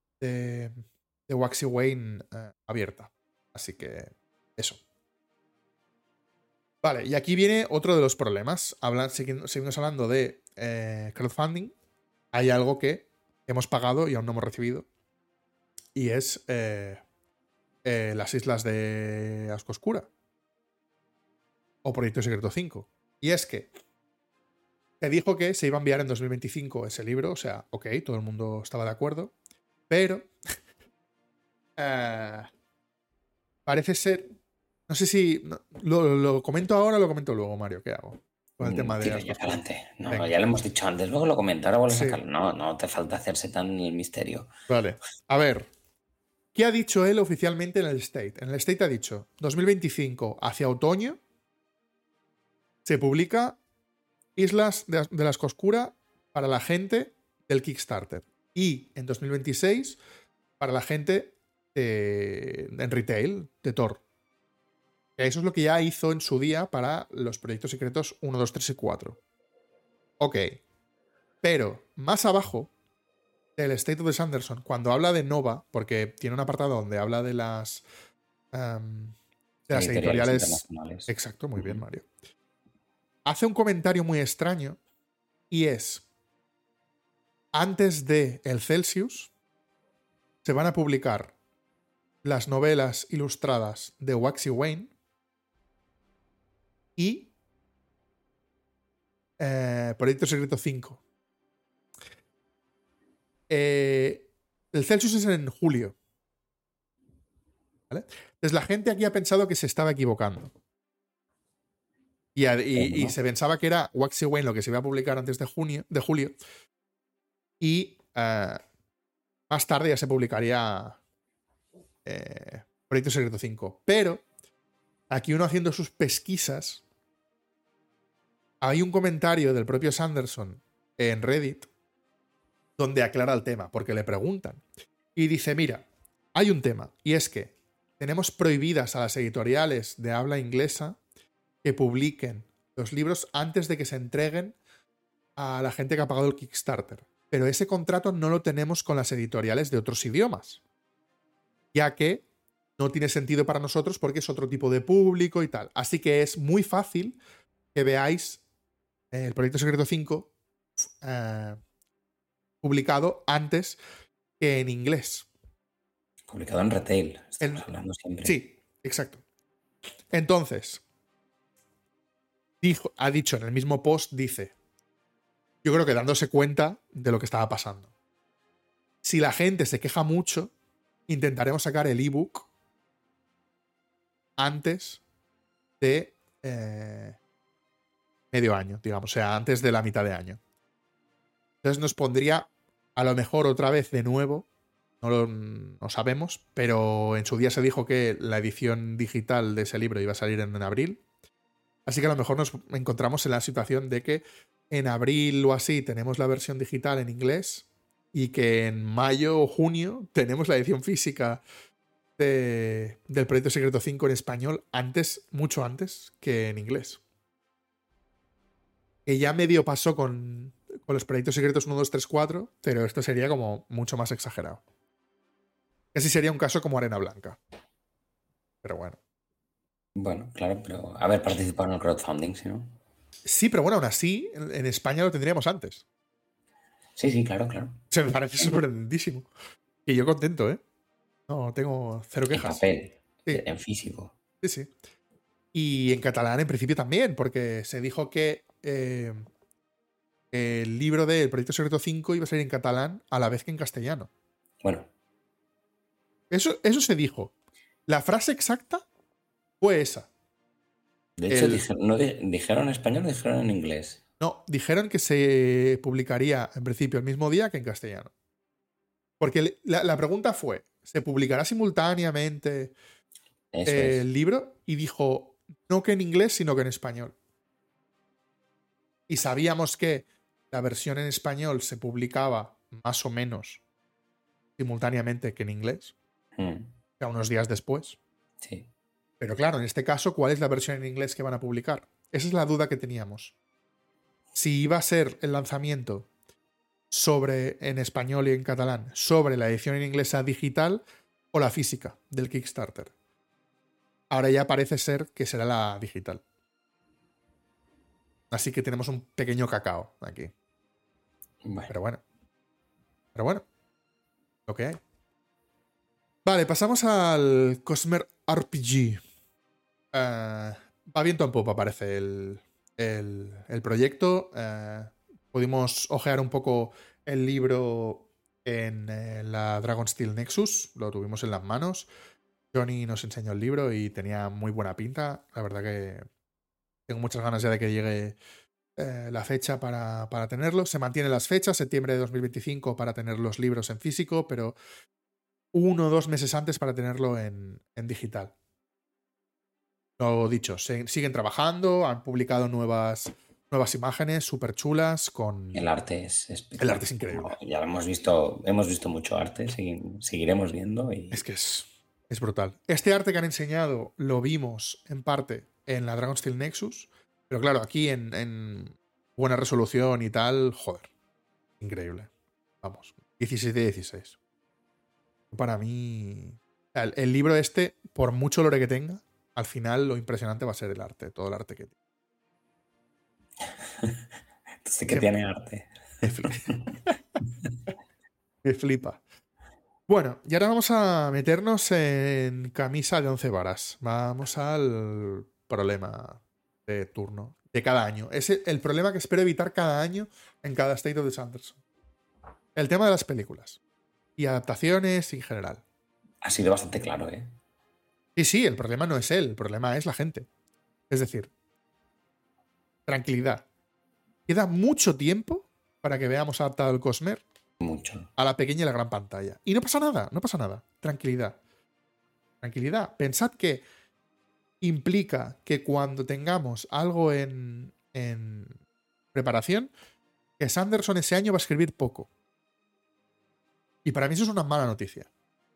Waxy Wayne abierta. Así que eso. Vale, y aquí viene otro de los problemas. Seguimos hablando de crowdfunding. Hay algo que hemos pagado y aún no hemos recibido. Y es las islas de Asco Oscura. O Proyecto Secreto 5. Y es que te dijo que se iba a enviar en 2025 ese libro. O sea, ok, todo el mundo estaba de acuerdo. Pero parece ser... No sé si... ¿Lo comento ahora o lo comento luego, Mario? ¿Qué hago? Con el tema de... Tira ya adelante. No, ya lo hemos dicho antes. Luego lo comento. Ahora vuelvo a sacarlo. No te falta hacerse tan el misterio. Vale. A ver. ¿Qué ha dicho él oficialmente en el State? En el State ha dicho 2025 hacia otoño se publica Islas de la Oscura para la gente del Kickstarter. Y en 2026 para la gente en retail de Tor. Eso es lo que ya hizo en su día para los proyectos secretos 1, 2, 3 y 4. Ok. Pero más abajo del State of the Sanderson, cuando habla de Nova, porque tiene un apartado donde habla de las editoriales internacionales. Exacto, muy bien, Mario. Hace un comentario muy extraño y es: antes de el Celsius se van a publicar las novelas ilustradas de Waxy Wayne y Proyecto Secreto 5. El Celsius es en julio. ¿Vale? Entonces la gente aquí ha pensado que se estaba equivocando. Y se pensaba que era Waxy Wayne lo que se iba a publicar antes de julio. Y más tarde ya se publicaría Proyecto Secreto 5. Pero aquí uno haciendo sus pesquisas, hay un comentario del propio Sanderson en Reddit donde aclara el tema, porque le preguntan. Y dice, mira, hay un tema, y es que tenemos prohibidas a las editoriales de habla inglesa que publiquen los libros antes de que se entreguen a la gente que ha pagado el Kickstarter. Pero ese contrato no lo tenemos con las editoriales de otros idiomas, ya que no tiene sentido para nosotros porque es otro tipo de público y tal. Así que es muy fácil que veáis el Proyecto Secreto 5 publicado antes que en inglés. Publicado en retail, estamos hablando siempre. Sí, exacto. Entonces, ha dicho en el mismo post, dice, yo creo que dándose cuenta de lo que estaba pasando. Si la gente se queja mucho, intentaremos sacar el ebook antes de medio año, digamos, o sea, antes de la mitad de año. Entonces nos pondría a lo mejor otra vez de nuevo, no sabemos, pero en su día se dijo que la edición digital de ese libro iba a salir en abril. Así que a lo mejor nos encontramos en la situación de que en abril o así tenemos la versión digital en inglés y que en mayo o junio tenemos la edición física del Proyecto Secreto 5 en español mucho antes que en inglés. Que ya medio pasó con los Proyectos Secretos 1, 2, 3, 4, pero esto sería como mucho más exagerado. Ese sería un caso como Arena Blanca. Pero bueno. Bueno, claro, pero haber participado en el crowdfunding, ¿sí, no? Sí, pero bueno, aún así, en España lo tendríamos antes. Sí, sí, claro, claro. Se me parece sorprendentísimo. Y yo contento, ¿eh? No, tengo cero En quejas. papel, Sí, en físico. sí, sí. Y en catalán, en principio, también, porque se dijo que el libro del Proyecto Secreto 5 iba a salir en catalán a la vez que en castellano. Bueno, Eso se dijo. La frase exacta fue esa. de hecho, ¿dijeron en español o dijeron en inglés? No, dijeron que se publicaría en principio el mismo día que en castellano. Porque la pregunta fue, ¿se publicará simultáneamente Eso es. el libro? Y dijo, no que en inglés, sino que en español. Y sabíamos que la versión en español se publicaba más o menos simultáneamente que en inglés, o sea, unos días después. Sí. Pero claro, en este caso, ¿cuál es la versión en inglés que van a publicar? Esa es la duda que teníamos. Si iba a ser el lanzamiento en español y en catalán, sobre la edición en inglesa digital o la física del Kickstarter. Ahora ya parece ser que será la digital. Así que tenemos un pequeño cacao aquí. Bueno. Pero bueno. Lo que hay. Vale, pasamos al Cosmer RPG. Va viento en popa, parece el proyecto. Pudimos ojear un poco el libro en la Dragonsteel Nexus. Lo tuvimos en las manos. Johnny nos enseñó el libro y tenía muy buena pinta. La verdad que tengo muchas ganas ya de que llegue la fecha para tenerlo. Se mantienen las fechas, septiembre de 2025 para tener los libros en físico, pero 1 o 2 meses antes para tenerlo en digital. Lo dicho, siguen trabajando, han publicado nuevas imágenes súper chulas con... El arte es espectacular. El arte es increíble. Ya hemos visto mucho arte, seguiremos viendo. Es que es brutal. Este arte que han enseñado lo vimos en parte en la Dragonsteel Nexus, pero claro, aquí en buena resolución y tal, joder, increíble. Vamos, 17 de 16. Para mí, el libro este, por mucho lore que tenga, al final lo impresionante va a ser el arte, todo el arte que tiene. Entonces, ¿qué tiene arte? Me flipa. Bueno, y ahora vamos a meternos en camisa de 11 varas. Vamos al problema de turno de cada año. Es el problema que espero evitar cada año en cada State of the Sanderson. El tema de las películas y adaptaciones en general. Ha sido bastante claro, ¿eh? Sí, el problema no es él, el problema es la gente. Es decir, tranquilidad. Queda mucho tiempo para que veamos adaptado el Cosmer mucho a la pequeña y la gran pantalla. Y no pasa nada, no pasa nada. Tranquilidad. Tranquilidad. Pensad que implica que cuando tengamos algo en preparación, que Sanderson ese año va a escribir poco. Y para mí eso es una mala noticia.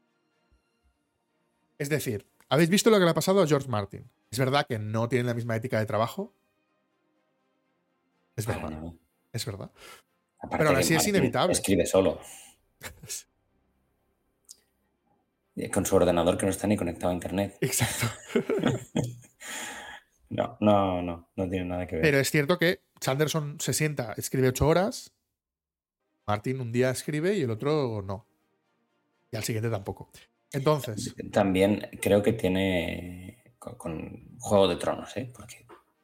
Es decir, ¿habéis visto lo que le ha pasado a George Martin? Es verdad que no tienen la misma ética de trabajo. Es verdad. No. Es verdad. Aparte pero aún así es inevitable. Escribe solo. Con su ordenador que no está ni conectado a internet. Exacto. No tiene nada que ver. Pero es cierto que Sanderson se sienta, escribe 8 horas, Martin un día escribe y el otro no. Y al siguiente tampoco. Entonces... También creo que tiene con Juego de Tronos, ¿eh? Porque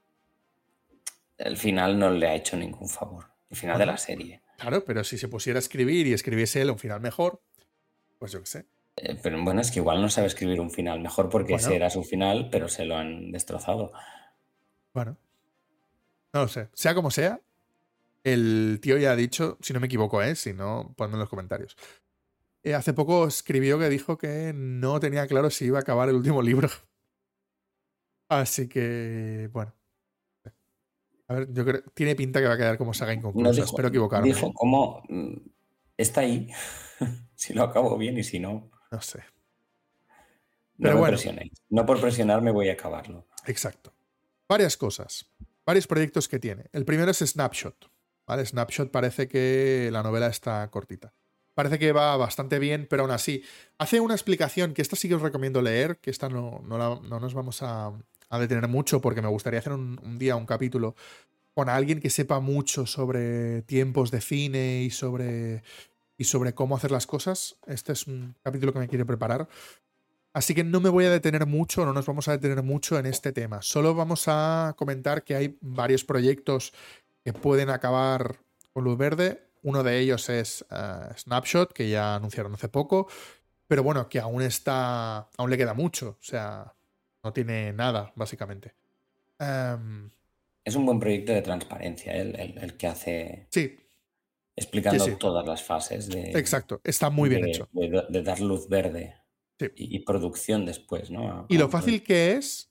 el final no le ha hecho ningún favor. El final de la serie. Claro, pero si se pusiera a escribir y escribiese él un final mejor, pues yo qué sé. Pero bueno, es que igual no sabe escribir un final mejor porque ese era su final, pero se lo han destrozado. Bueno, no lo sé. Sea como sea, el tío ya ha dicho, si no me equivoco, si no, ponme en los comentarios. Hace poco escribió que dijo que no tenía claro si iba a acabar el último libro. Así que, bueno. A ver, yo creo tiene pinta que va a quedar como saga inconclusa. Espero equivocarme. Dijo cómo está ahí. Si lo acabo bien y si no... No sé. Pero no me presionéis. No por presionarme voy a acabarlo. Exacto. Varias cosas. Varios proyectos que tiene. El primero es Snapshot. ¿Vale? Snapshot parece que la novela está cortita. parece que va bastante bien, pero aún así. Hace una explicación que esta sí que os recomiendo leer, que esta no nos vamos a detener mucho porque me gustaría hacer un día un capítulo con alguien que sepa mucho sobre tiempos de cine y sobre cómo hacer las cosas. Este es un capítulo que me quiero preparar. Así que no me voy a detener mucho, no nos vamos a detener mucho en este tema. Solo vamos a comentar que hay varios proyectos que pueden acabar con luz verde. Uno de ellos es Snapshot, que ya anunciaron hace poco, pero bueno, que aún le queda mucho. O sea, no tiene nada, básicamente. Es un buen proyecto de transparencia, el que hace Sí, sí, explicando sí, todas las fases exacto. Está muy bien hecho. de dar luz verde Sí. y producción después, ¿no? Y A lo un proyecto. fácil que es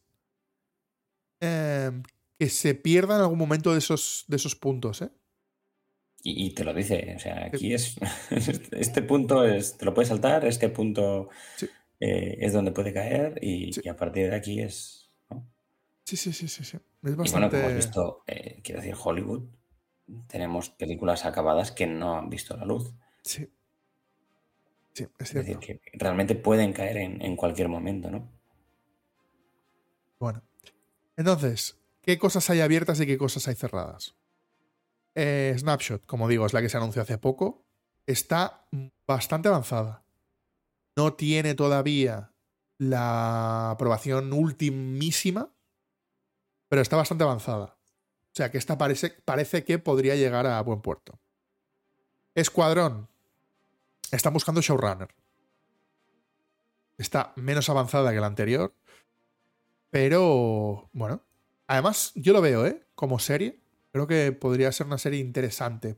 que se pierda en algún momento de esos puntos, ¿eh? Y te lo dice, o sea, Sí, aquí es, este punto es, te lo puedes saltar, este punto sí, es donde puede caer sí, y a partir de aquí es, ¿no? sí, sí, sí, sí, sí. Es Y bueno, como has bastante... visto, quiero decir, Hollywood, tenemos películas acabadas que no han visto la luz. Sí, sí, es Es decir, cierto. que realmente pueden caer en cualquier momento, ¿no? Bueno, entonces, ¿qué cosas hay abiertas y qué cosas hay cerradas? Snapshot, como digo, es la que se anunció hace poco. Está bastante avanzada. No tiene todavía la aprobación ultimísima, pero está bastante avanzada. O sea que esta parece que podría llegar a buen puerto. Escuadrón. Están buscando showrunner. Está menos avanzada que la anterior. Pero, bueno. Además, yo lo veo, ¿eh? Como serie. Creo que podría ser una serie interesante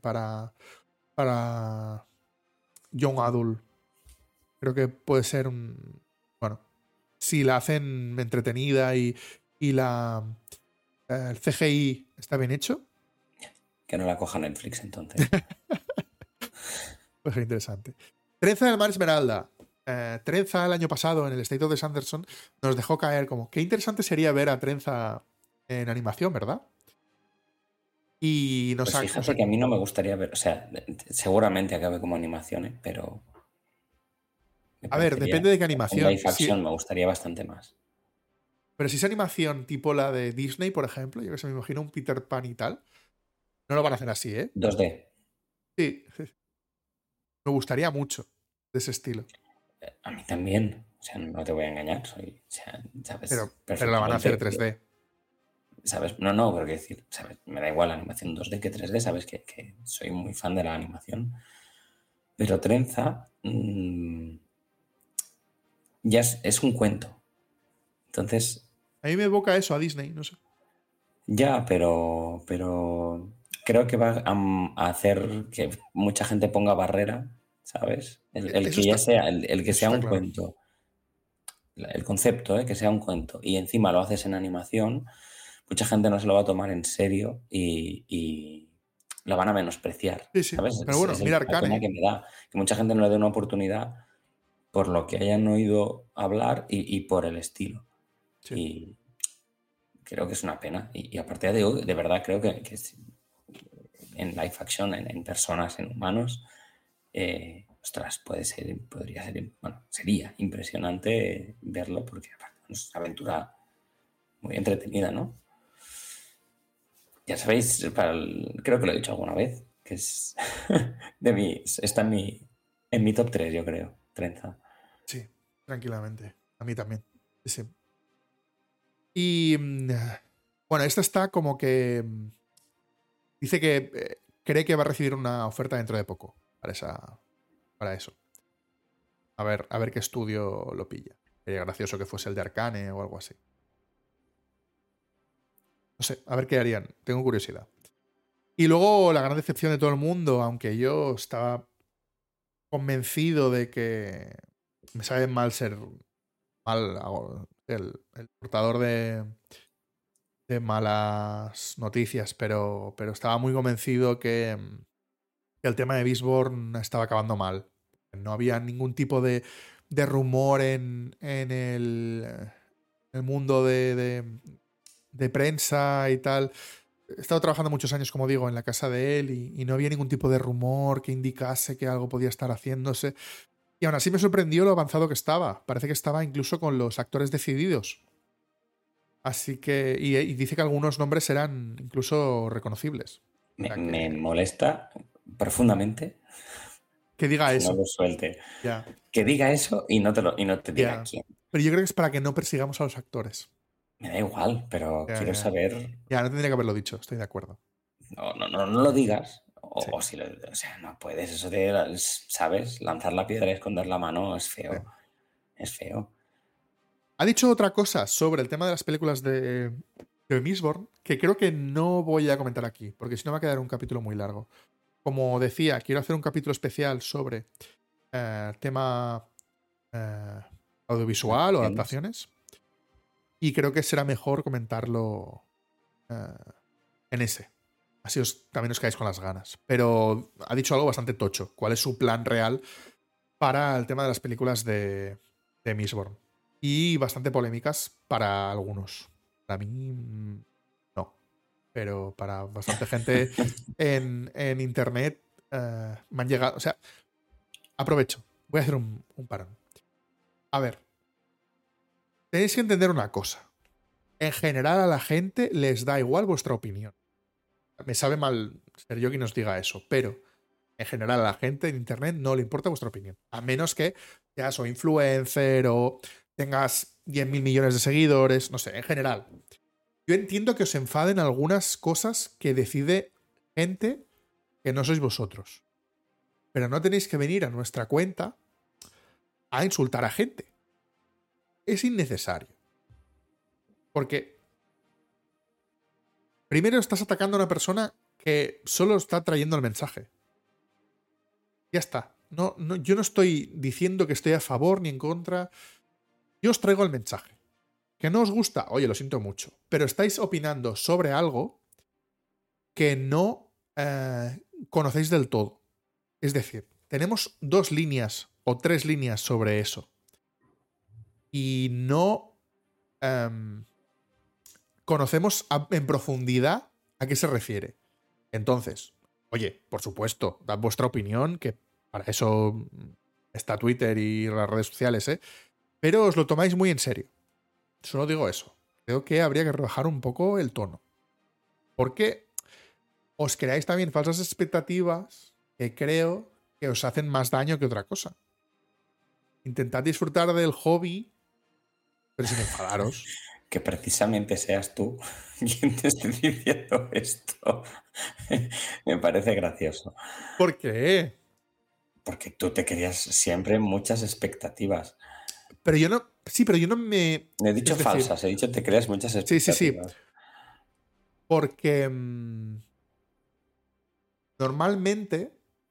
para Young Adult. Creo que puede ser un... Bueno, si la hacen entretenida y el CGI está bien hecho, Que no la coja Netflix entonces. puede ser interesante. Trenza del Mar Esmeralda. Trenza el año pasado en el State of the Sanderson nos dejó caer como qué interesante sería ver a Trenza en animación, ¿verdad? Y Pues fíjate que a mí no me gustaría ver, o sea, seguramente acabe como animación, ¿eh? Pero me a ver, parecería, depende de qué en animación. live action me gustaría bastante más. Pero si es animación tipo la de Disney, por ejemplo, yo que sé, me imagino un Peter Pan y tal, no lo van a hacer así, ¿eh? 2D. Sí, me gustaría mucho de ese estilo. A mí también, o sea, no te voy a engañar, soy, o sea, sabes Pero la van a hacer perfectamente, 3D. sabes, no, pero quiero decir, sabes, me da igual la animación 2D que 3D, sabes que soy muy fan de la animación, pero Trenza ya es un cuento, entonces, A mí me evoca eso a Disney, no sé. ya, pero creo que va a hacer que mucha gente ponga barrera, ¿sabes? El Eso que ya está, sea, el que eso sea está un claro. cuento, el concepto, que sea un cuento, y encima lo haces en animación, mucha gente no se lo va a tomar en serio y lo van a menospreciar, Sí, sí. ¿sabes? Pero bueno, mira La pena Arcane. que me da, que mucha gente no le dé una oportunidad por lo que hayan oído hablar y por el estilo. Sí. Y creo que es una pena. Y aparte de verdad creo que en live action, en personas, en humanos, ostras, podría ser, bueno, sería impresionante verlo porque aparte es una aventura muy entretenida, ¿no? Ya sabéis, creo que lo he dicho alguna vez, que es está en mi top 3 yo creo, Trenza. Sí, tranquilamente. A mí también. Sí, sí. Y bueno, esta está como que dice que cree que va a recibir una oferta dentro de poco para eso. A ver qué estudio lo pilla. Sería gracioso que fuese el de Arcane o algo así. No sé, a ver qué harían. Tengo curiosidad. Y luego la gran decepción de todo el mundo, aunque yo estaba convencido de que me sabe mal ser mal el portador de malas noticias, pero estaba muy convencido que el tema de Beastborn estaba acabando mal. No había ningún tipo de rumor en el mundo de prensa y tal he estado trabajando muchos años, como digo, en la casa de él y no había ningún tipo de rumor que indicase que algo podía estar haciéndose. Y aún así me sorprendió lo avanzado que estaba. Parece que estaba incluso con los actores decididos. Así que... Y dice que algunos nombres eran incluso reconocibles. O sea Me molesta profundamente que diga que no eso. lo suelte. Ya. Que diga eso y no te diga quién. Pero yo creo que es para que no persigamos a los actores. Me da igual, pero quiero saber. Ya, no tendría que haberlo dicho, estoy de acuerdo. No lo digas. Sí. O si o sea, no puedes. Eso de, ¿sabes? Lanzar la piedra y esconder la mano es feo. Sí. Es feo. Ha dicho otra cosa sobre el tema de las películas de Mistborn que creo que no voy a comentar aquí, porque si no va a quedar un capítulo muy largo. Como decía, quiero hacer un capítulo especial sobre tema audiovisual o adaptaciones. Y creo que será mejor comentarlo en ese. Así también os quedáis con las ganas. Pero ha dicho algo bastante tocho. ¿Cuál es su plan real para el tema de las películas de Mistborn? Y bastante polémicas para algunos. Para mí, no. Pero para bastante gente en internet me han llegado... O sea, aprovecho. Voy a hacer un parón. A ver. Tenéis que entender una cosa. En general a la gente les da igual vuestra opinión. Me sabe mal ser yo quien os diga eso, pero en general a la gente en internet no le importa vuestra opinión. A menos que seas o influencer o tengas 10.000 millones de seguidores, no sé, en general. Yo entiendo que os enfaden algunas cosas que decide gente que no sois vosotros. Pero no tenéis que venir a nuestra cuenta a insultar a gente. Es innecesario. Porque primero estás atacando a una persona que solo está trayendo el mensaje. Ya está. Yo no estoy diciendo que estoy a favor ni en contra. Yo os traigo el mensaje. ¿Que no os gusta? Oye, lo siento mucho. Pero estáis opinando sobre algo que no conocéis del todo. Es decir, tenemos 2 líneas o 3 líneas sobre eso. Y no conocemos en profundidad a qué se refiere. Entonces, oye, por supuesto, dad vuestra opinión, que para eso está Twitter y las redes sociales, ¿eh? Pero os lo tomáis muy en serio. Solo digo eso. Creo que habría que rebajar un poco el tono. Porque os creáis también falsas expectativas que creo que os hacen más daño que otra cosa. Intentad disfrutar del hobby, pero sin enfadaros. Que precisamente seas tú quien te esté diciendo esto. Me parece gracioso. ¿Por qué? Porque tú te querías siempre muchas expectativas. Pero yo no... Sí, pero yo no me... No he dicho falsas, he dicho te creas muchas expectativas. Sí. Porque normalmente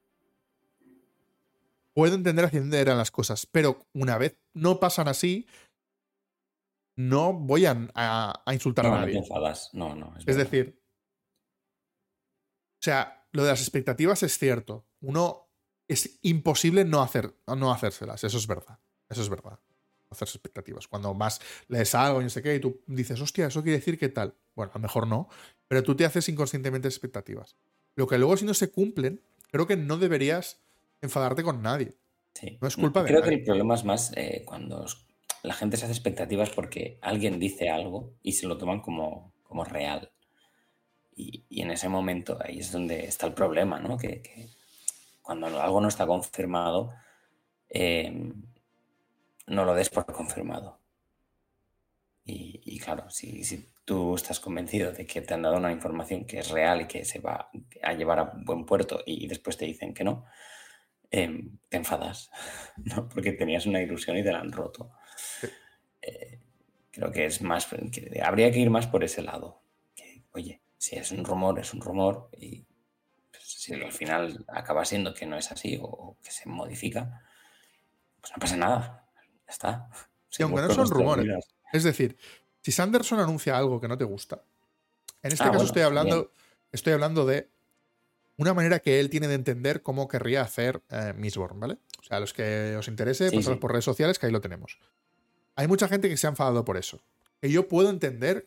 puedo entender hacia dónde eran las cosas, pero una vez no pasan así, no voy a insultar a nadie. No te enfadas. No. Es decir, o sea, lo de las expectativas es cierto. Uno es imposible no hacérselas. Eso es verdad. Hacerse expectativas. Cuando más lees algo y no sé qué, y tú dices, hostia, eso quiere decir que tal. Bueno, a lo mejor no, pero tú te haces inconscientemente expectativas. Lo que luego, si no se cumplen, creo que no deberías enfadarte con nadie. Sí. No es culpa de nadie. nadie. Que el problema es más cuando la gente se hace expectativas porque alguien dice algo y se lo toman como real. Y en ese momento ahí es donde está el problema, ¿no? Que cuando algo no está confirmado, no lo des por confirmado. Y claro, si tú estás convencido de que te han dado una información que es real y que se va a llevar a buen puerto y después te dicen que no, te enfadas, ¿no? Porque tenías una ilusión y te la han roto. Sí. Creo que es más, que habría que ir más por ese lado. Que, oye, si es un rumor, es un rumor y pues, si al final acaba siendo que no es así o que se modifica, pues no pasa nada, ya está. Y aunque no son rumores. Es decir, si Sanderson anuncia algo que no te gusta, en este caso estoy hablando de una manera que él tiene de entender cómo querría hacer Mistborn, ¿vale? O sea, a los que os interese, pasaros por redes sociales, que ahí lo tenemos. Hay mucha gente que se ha enfadado por eso. Que yo puedo entender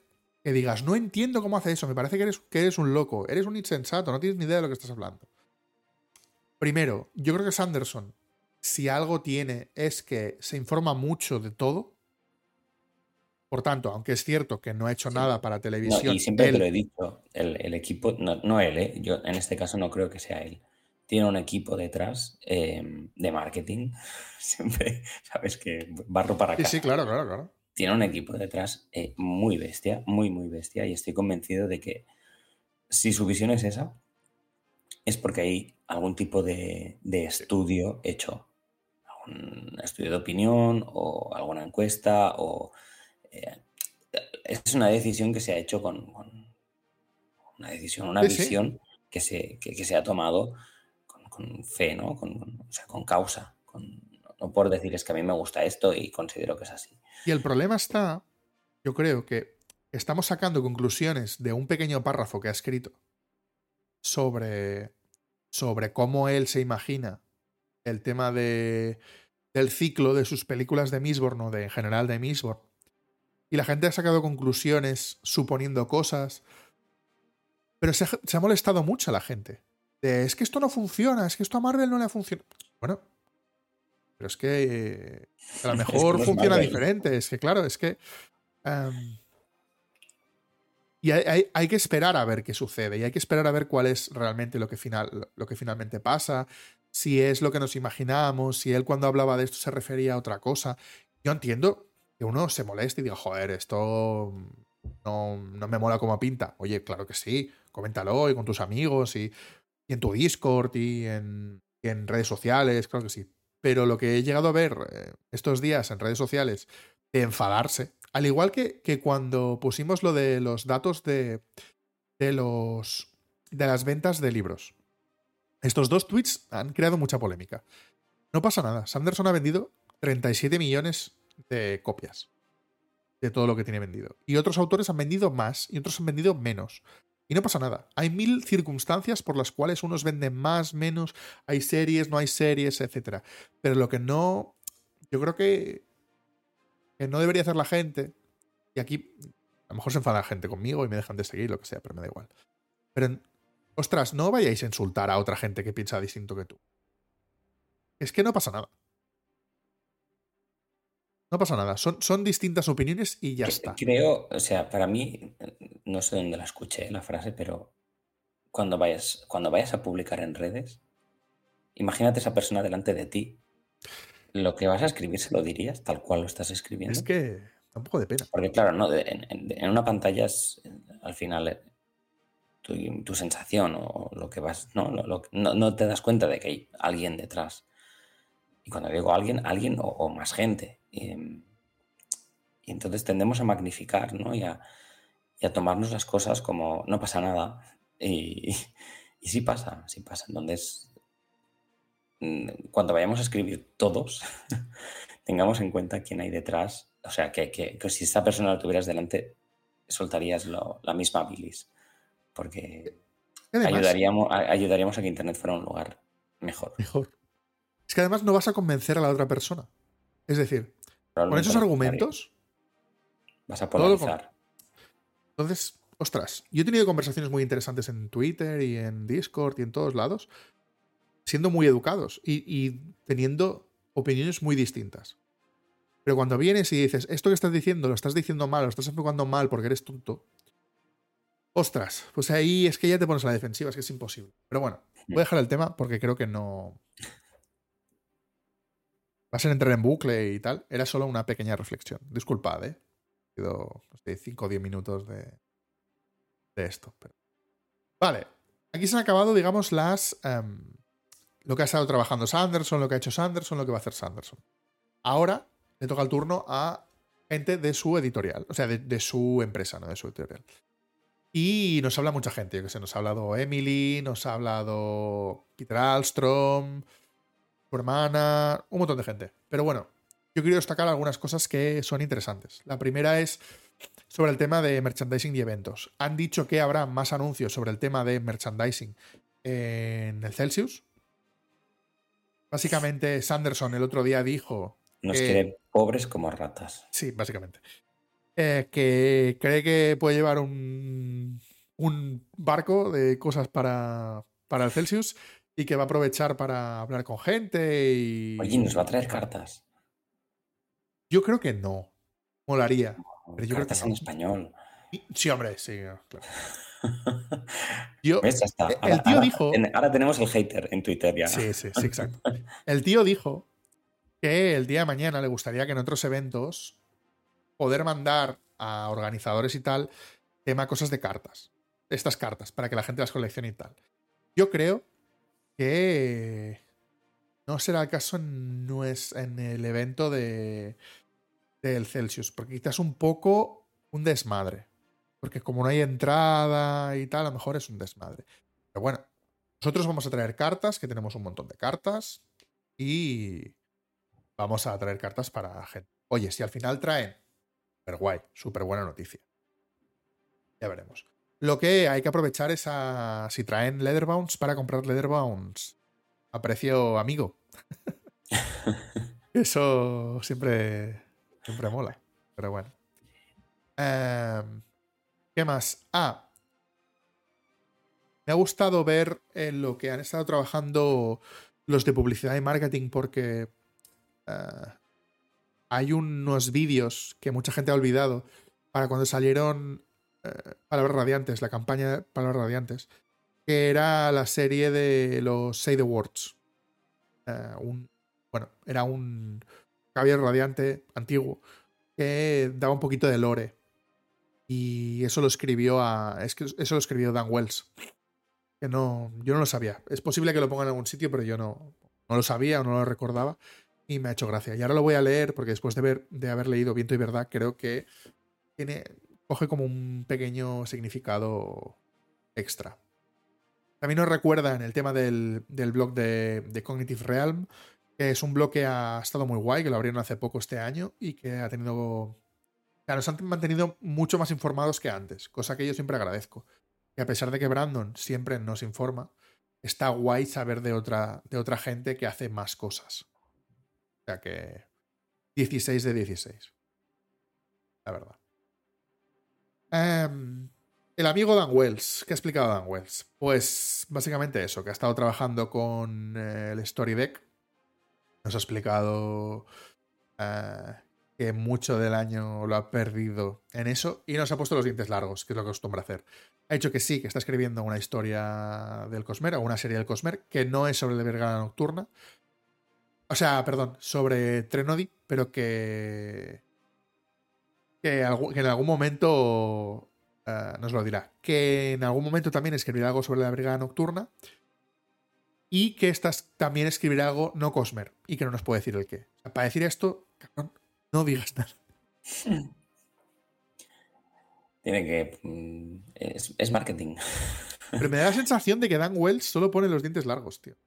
que digas, no entiendo cómo hace eso, me parece que eres un loco, eres un insensato, no tienes ni idea de lo que estás hablando. Primero, yo creo que Sanderson, si algo tiene, es que se informa mucho de todo. Por tanto, aunque es cierto que no ha hecho nada para No, televisión, y siempre te lo he dicho, el equipo, no él, yo en este caso no creo que sea él. Tiene un equipo detrás de marketing, siempre, sabes que barro para sí, casa. claro. Tiene un equipo detrás muy bestia, muy bestia, y estoy convencido de que si su visión es esa, es porque hay algún tipo de estudio hecho, un estudio de opinión o alguna encuesta o eh, es una decisión que se ha hecho con una decisión, una Sí. visión que se ha tomado con fe, ¿no? O sea, con causa, no por decir es que a mí me gusta esto y considero que es así. Y el problema está, yo creo que estamos sacando conclusiones de un pequeño párrafo que ha escrito sobre cómo él se imagina el tema del ciclo de sus películas de Mistborn o en general de Mistborn. Y la gente ha sacado conclusiones suponiendo cosas. Pero se ha molestado mucho a la gente. Es que esto no funciona, es que esto a Marvel no le funciona. Bueno, pero es que a lo Es que mejor no es funciona Marvel. diferente. Es que claro, es que... y hay que esperar a ver qué sucede. Y hay que esperar a ver cuál es realmente lo que finalmente pasa. Si es lo que nos imaginamos. Si él cuando hablaba de esto se refería a otra cosa. Yo entiendo que uno se moleste y diga, joder, esto no me mola como pinta. Oye, claro que sí. Coméntalo y con tus amigos y en tu Discord y en redes sociales, claro que sí. Pero lo que he llegado a ver estos días en redes sociales de enfadarse, al igual que cuando pusimos lo de los datos de las ventas de libros. Estos dos tweets han creado mucha polémica. No pasa nada. Sanderson ha vendido 37 millones de copias de todo lo que tiene vendido. Y otros autores han vendido más y otros han vendido menos. Y no pasa nada. Hay 1000 circunstancias por las cuales unos venden más, menos, hay series, no hay series, etc. Pero lo que no... Yo creo que no debería hacer la gente, y aquí a lo mejor se enfada la gente conmigo y me dejan de seguir, lo que sea, pero me da igual. Pero, ostras, no vayáis a insultar a otra gente que piensa distinto que tú. Es que no pasa nada. No pasa nada. Son distintas opiniones y ya está. Creo, o sea, para mí, no sé dónde la escuché la frase, pero cuando vayas a publicar en redes, imagínate esa persona delante de ti. Lo que vas a escribir se lo dirías tal cual lo estás Es escribiendo. que da un poco de pena. Porque claro, no, en una pantalla es al final tu sensación o lo que vas, no, no te das cuenta de que hay alguien detrás. Y cuando digo alguien o más gente. Y entonces tendemos a magnificar, ¿no? Y a tomarnos las cosas como no pasa nada. Y sí pasa, sí pasa. Entonces, cuando vayamos a escribir todos, tengamos en cuenta quién hay detrás. O sea, que si esta persona la tuvieras delante, soltarías la misma bilis. Porque Además, ayudaríamos a que Internet fuera un lugar mejor. mejor. Es que además no vas a convencer a la otra persona. Es decir, con Probablemente esos lo contrario. argumentos, Vas a todo lo polarizar. Entonces, ostras, yo he tenido conversaciones muy interesantes en Twitter y en Discord y en todos lados, siendo muy educados y teniendo opiniones muy distintas. Pero cuando vienes y dices, esto que estás diciendo, lo estás diciendo mal, lo estás enfocando mal porque eres tonto, ostras, pues ahí es que ya te pones a la defensiva, es que es imposible. Pero bueno, voy a dejar el tema porque creo que no... Va a ser entrar en bucle y tal. Era solo una pequeña reflexión. Disculpad, ¿eh? Ha sido 5 o 10 minutos de esto. Pero... Vale, aquí se han acabado, digamos, lo que ha estado trabajando Sanderson, lo que ha hecho Sanderson, lo que va a hacer Sanderson. Ahora le toca el turno a gente de su editorial, o sea, de su empresa, no de su editorial. Y nos habla mucha gente, yo que sé, nos ha hablado Emily, nos ha hablado Peter Alstrom, su hermana, un montón de gente. Pero bueno, yo quiero destacar algunas cosas que son interesantes. La primera es sobre el tema de merchandising y eventos. Han dicho que habrá más anuncios sobre el tema de merchandising en el Celsius. Básicamente, Sanderson el otro día dijo Nos que... quiere pobres como ratas. Sí, básicamente. que cree que puede llevar un barco de cosas para el Celsius y que va a aprovechar para hablar con gente Oye, ¿nos va a y traer bueno, cartas? yo creo que no. Molaría, pero yo creo que Cartas en no. español. Sí, hombre, sí, claro. Yo, ¿Ves? Ya está. el tío dijo, Ahora tenemos el hater en Twitter ya. sí, sí, sí, exacto. El tío dijo que el día de mañana le gustaría que en otros eventos poder mandar a organizadores y tal tema cosas de cartas. Estas cartas, para que la gente las coleccione y tal. Yo creo que no será el caso en el evento del Celsius, porque quizás un poco un desmadre. Porque como no hay entrada y tal, a lo mejor es un desmadre. Pero bueno, nosotros vamos a traer cartas, que tenemos un montón de cartas, y vamos a traer cartas para gente. Oye, si al final traen, súper guay, súper buena noticia. Ya veremos. Lo que hay que aprovechar es si traen Leatherbounds para comprar Leatherbounds a precio amigo. Eso siempre mola. Pero bueno. ¿Qué más? Me ha gustado ver en lo que han estado trabajando los de publicidad y marketing porque hay unos vídeos que mucha gente ha olvidado para cuando salieron Palabras Radiantes, la campaña de Palabras Radiantes, que era la serie de los Say the Words. Era un caballero radiante antiguo que daba un poquito de lore. Y eso lo escribió eso lo escribió Dan Wells. Que no, yo no lo sabía. Es posible que lo ponga en algún sitio, pero yo no lo sabía o no lo recordaba. Y me ha hecho gracia. Y ahora lo voy a leer porque después de haber leído Viento y Verdad, creo que coge como un pequeño significado extra. También nos recuerda en el tema del blog de Cognitive Realm, que es un blog que ha estado muy guay, que lo abrieron hace poco este año y que ha tenido... Claro, nos han mantenido mucho más informados que antes, cosa que yo siempre agradezco. Y a pesar de que Brandon siempre nos informa, está guay saber de otra gente que hace más cosas. O sea que 16 de 16, la verdad. El amigo Dan Wells. ¿Qué ha explicado Dan Wells? Pues básicamente eso, que ha estado trabajando con el Story Deck. Nos ha explicado que mucho del año lo ha perdido en eso y nos ha puesto los dientes largos, que es lo que acostumbra hacer. Ha dicho que sí, que está escribiendo una historia del Cosmer o una serie del Cosmer que no es sobre la Vergara Nocturna. O sea, perdón, sobre Trenody, pero que en algún momento nos lo dirá. Que en algún momento también escribirá algo sobre la Brigada Nocturna y que también escribirá algo no Cosmer y que no nos puede decir el qué. O sea, para decir esto, cabrón, no digas nada. Tiene que... es marketing. Pero me da la sensación de que Dan Wells solo pone los dientes largos, tío.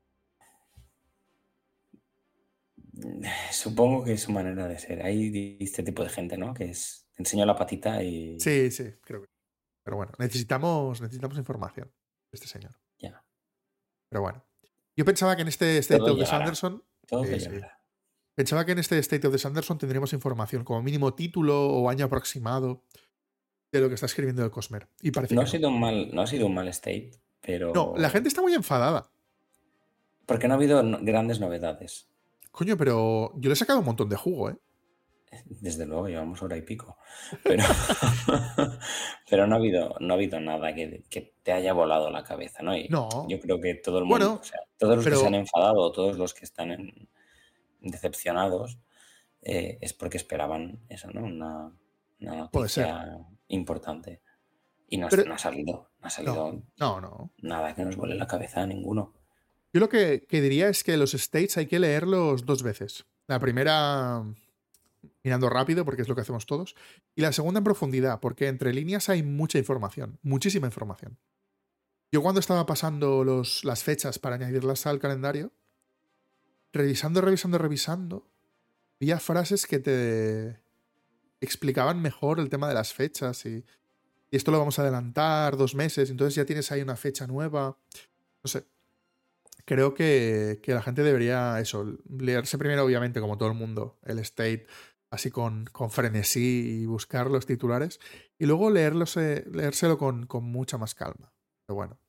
Supongo que es su manera de ser. Hay este tipo de gente, ¿no? Que es... Te enseño la patita y... Sí, sí, creo que. Pero bueno, necesitamos información de este señor. Ya. Pero bueno. Yo pensaba que en este State Todo of the llegará. Sanderson. Todo Sí. llegará. Pensaba que en este State of the Sanderson tendríamos información, como mínimo título o año aproximado de lo que está escribiendo el Cosmer. Y parece No que ha sido no ha sido un mal state, pero... no, la gente está muy enfadada. Porque no ha habido grandes novedades. Coño, pero yo le he sacado un montón de jugo, ¿eh? Desde luego, llevamos hora y pico. Pero, pero no ha habido nada que te haya volado la cabeza, ¿no? Y No. yo creo que todo el mundo, Bueno, o sea, todos los que se han pero enfadado, todos los que están decepcionados, es porque esperaban eso, ¿no? Una puede ser. noticia importante. Y no Pero ha salido no. nada que nos vuele la cabeza a ninguno. Yo lo que diría es que los States hay que leerlos dos veces. La primera mirando rápido, porque es lo que hacemos todos. Y la segunda en profundidad, porque entre líneas hay mucha información, muchísima información. Yo cuando estaba pasando las fechas para añadirlas al calendario, revisando, había frases que te explicaban mejor el tema de las fechas y esto lo vamos a adelantar 2 meses, entonces ya tienes ahí una fecha nueva. No sé. Creo que la gente debería leerse primero, obviamente, como todo el mundo, el State así con frenesí y buscar los titulares, y luego leérselo con mucha más calma. Pero bueno,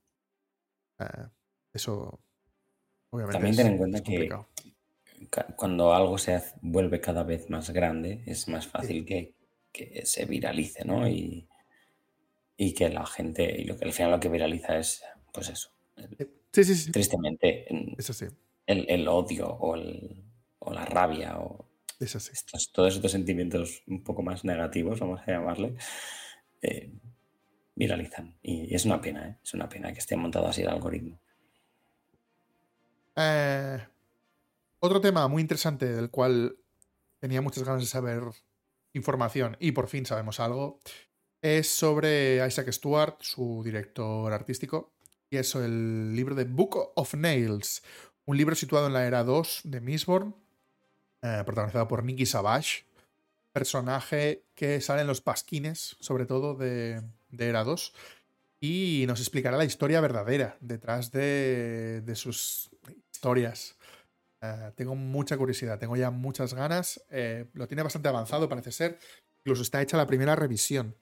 eso obviamente También ten en es cuenta que complicado. cuando algo vuelve cada vez más grande, es más Sí, fácil que se viralice, ¿no? Y que la gente, y lo que al final lo que viraliza es, pues eso, sí, sí, sí, tristemente, es así, el odio o la rabia o es así. todos estos sentimientos un poco más negativos, vamos a llamarle, eh, viralizan. Y es una pena, ¿eh? Es una pena que esté montado así el algoritmo. Eh, Otro tema muy interesante del cual tenía muchas ganas de saber información y por fin sabemos algo es sobre Isaac Stewart, su director artístico, y es el libro de Book of Nails, un libro situado en la era 2 de Mistborn, protagonizado por Nikki Savage, personaje que sale en los pasquines, sobre todo de era 2, y nos explicará la historia verdadera detrás de sus historias. Tengo mucha curiosidad, tengo ya muchas ganas. Lo tiene bastante avanzado, parece ser. Incluso está hecha la primera revisión.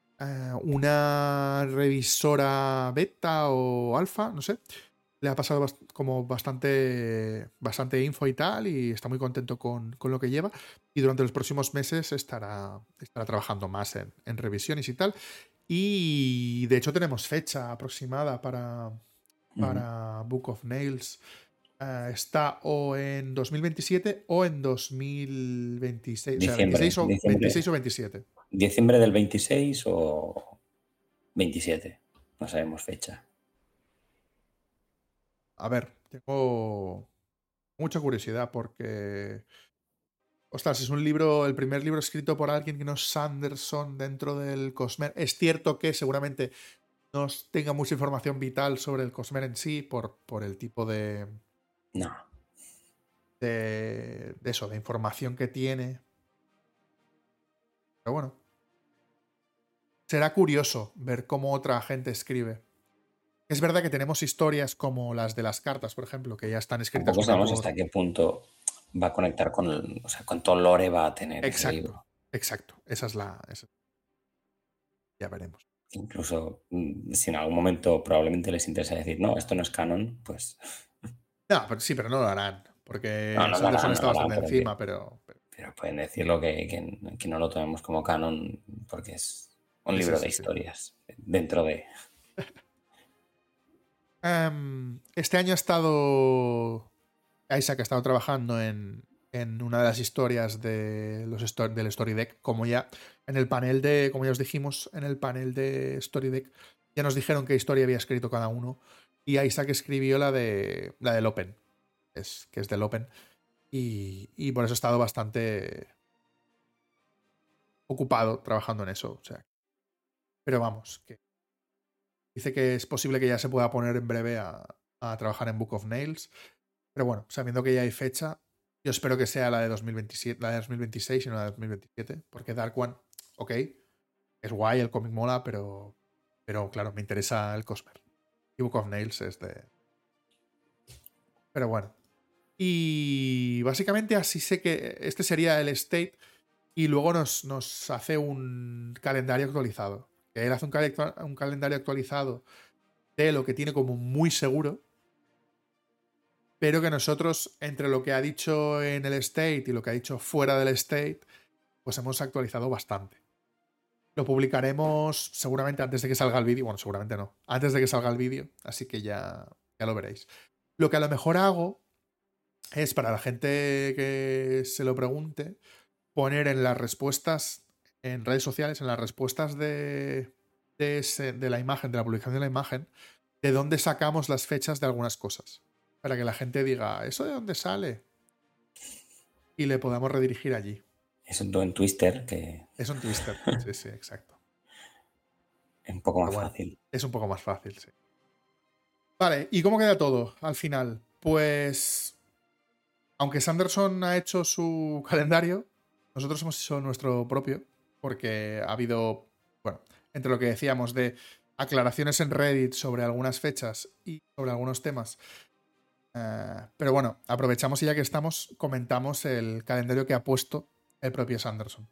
Una revisora beta o alfa, no sé, le ha pasado como bastante info y tal, y está muy contento con lo que lleva. Y durante los próximos meses estará trabajando más en revisiones y tal. Y de hecho tenemos fecha aproximada para Book of Nails. Está o en 2027 o en 2026. O sea, Diciembre, 26 diciembre, o 27. diciembre del 26 o 27. No sabemos fecha. A ver, tengo mucha curiosidad porque, ostras, es un libro, el primer libro escrito por alguien que no es Sanderson dentro del Cosmer. Es cierto que seguramente no tenga mucha información vital sobre el Cosmer en sí por el tipo No. de eso, de información que tiene. Pero bueno, será curioso ver cómo otra gente escribe. Es verdad que tenemos historias como las de las cartas, por ejemplo, que ya están escritas Tampoco una sabemos por... hasta qué punto va a conectar o sea, cuánto lore va a tener ese Exacto, libro. exacto. Ya veremos. Incluso si en algún momento probablemente les interesa decir, no, esto no es canon, pues No, pero sí, pero no lo harán, no, porque no lo Sanderson harán, no está lo harán, bastante encima, pero pero pueden decirlo que no lo tomemos como canon porque es un sí, sí, libro de sí, sí. historias dentro de... Este año ha estado... Isaac ha estado trabajando en una de las historias del Story Deck, como ya en el panel de, como ya os dijimos, en el panel de Story Deck, ya nos dijeron qué historia había escrito cada uno, y Isaac escribió la del Open, que es del Open, y por eso ha estado bastante ocupado trabajando en eso. O sea, pero vamos, que dice que es posible que ya se pueda poner en breve a trabajar en Book of Nails. Pero bueno, sabiendo que ya hay fecha, yo espero que sea la de 2027, la de 2026 y no la de 2027. Porque Dark One, ok, es guay, el cómic mola, pero claro, me interesa el Cosmer. Y Book of Nails es de... Pero bueno. Y básicamente así sé que este sería el state. Y luego nos hace un calendario actualizado. Que él hace un calendario actualizado de lo que tiene como muy seguro, pero que nosotros, entre lo que ha dicho en el state y lo que ha dicho fuera del state, pues hemos actualizado bastante. Lo publicaremos seguramente antes de que salga el vídeo. Bueno, seguramente no. Antes de que salga el vídeo, así que ya lo veréis. Lo que a lo mejor hago es, para la gente que se lo pregunte, poner en las respuestas, en redes sociales, en las respuestas de la imagen, de la publicación de la imagen, de dónde sacamos las fechas de algunas cosas. Para que la gente diga, ¿eso de dónde sale? Y le podamos redirigir allí. Es un en Twister que Es un twister. Sí, sí, exacto. es un poco Pero más bueno, fácil. es un poco más fácil, sí. Vale, ¿y cómo queda todo al final? Pues, aunque Sanderson ha hecho su calendario, nosotros hemos hecho nuestro propio, porque ha habido, bueno, entre lo que decíamos de aclaraciones en Reddit sobre algunas fechas y sobre algunos temas. Pero bueno, aprovechamos y ya que estamos, comentamos el calendario que ha puesto el propio Sanderson.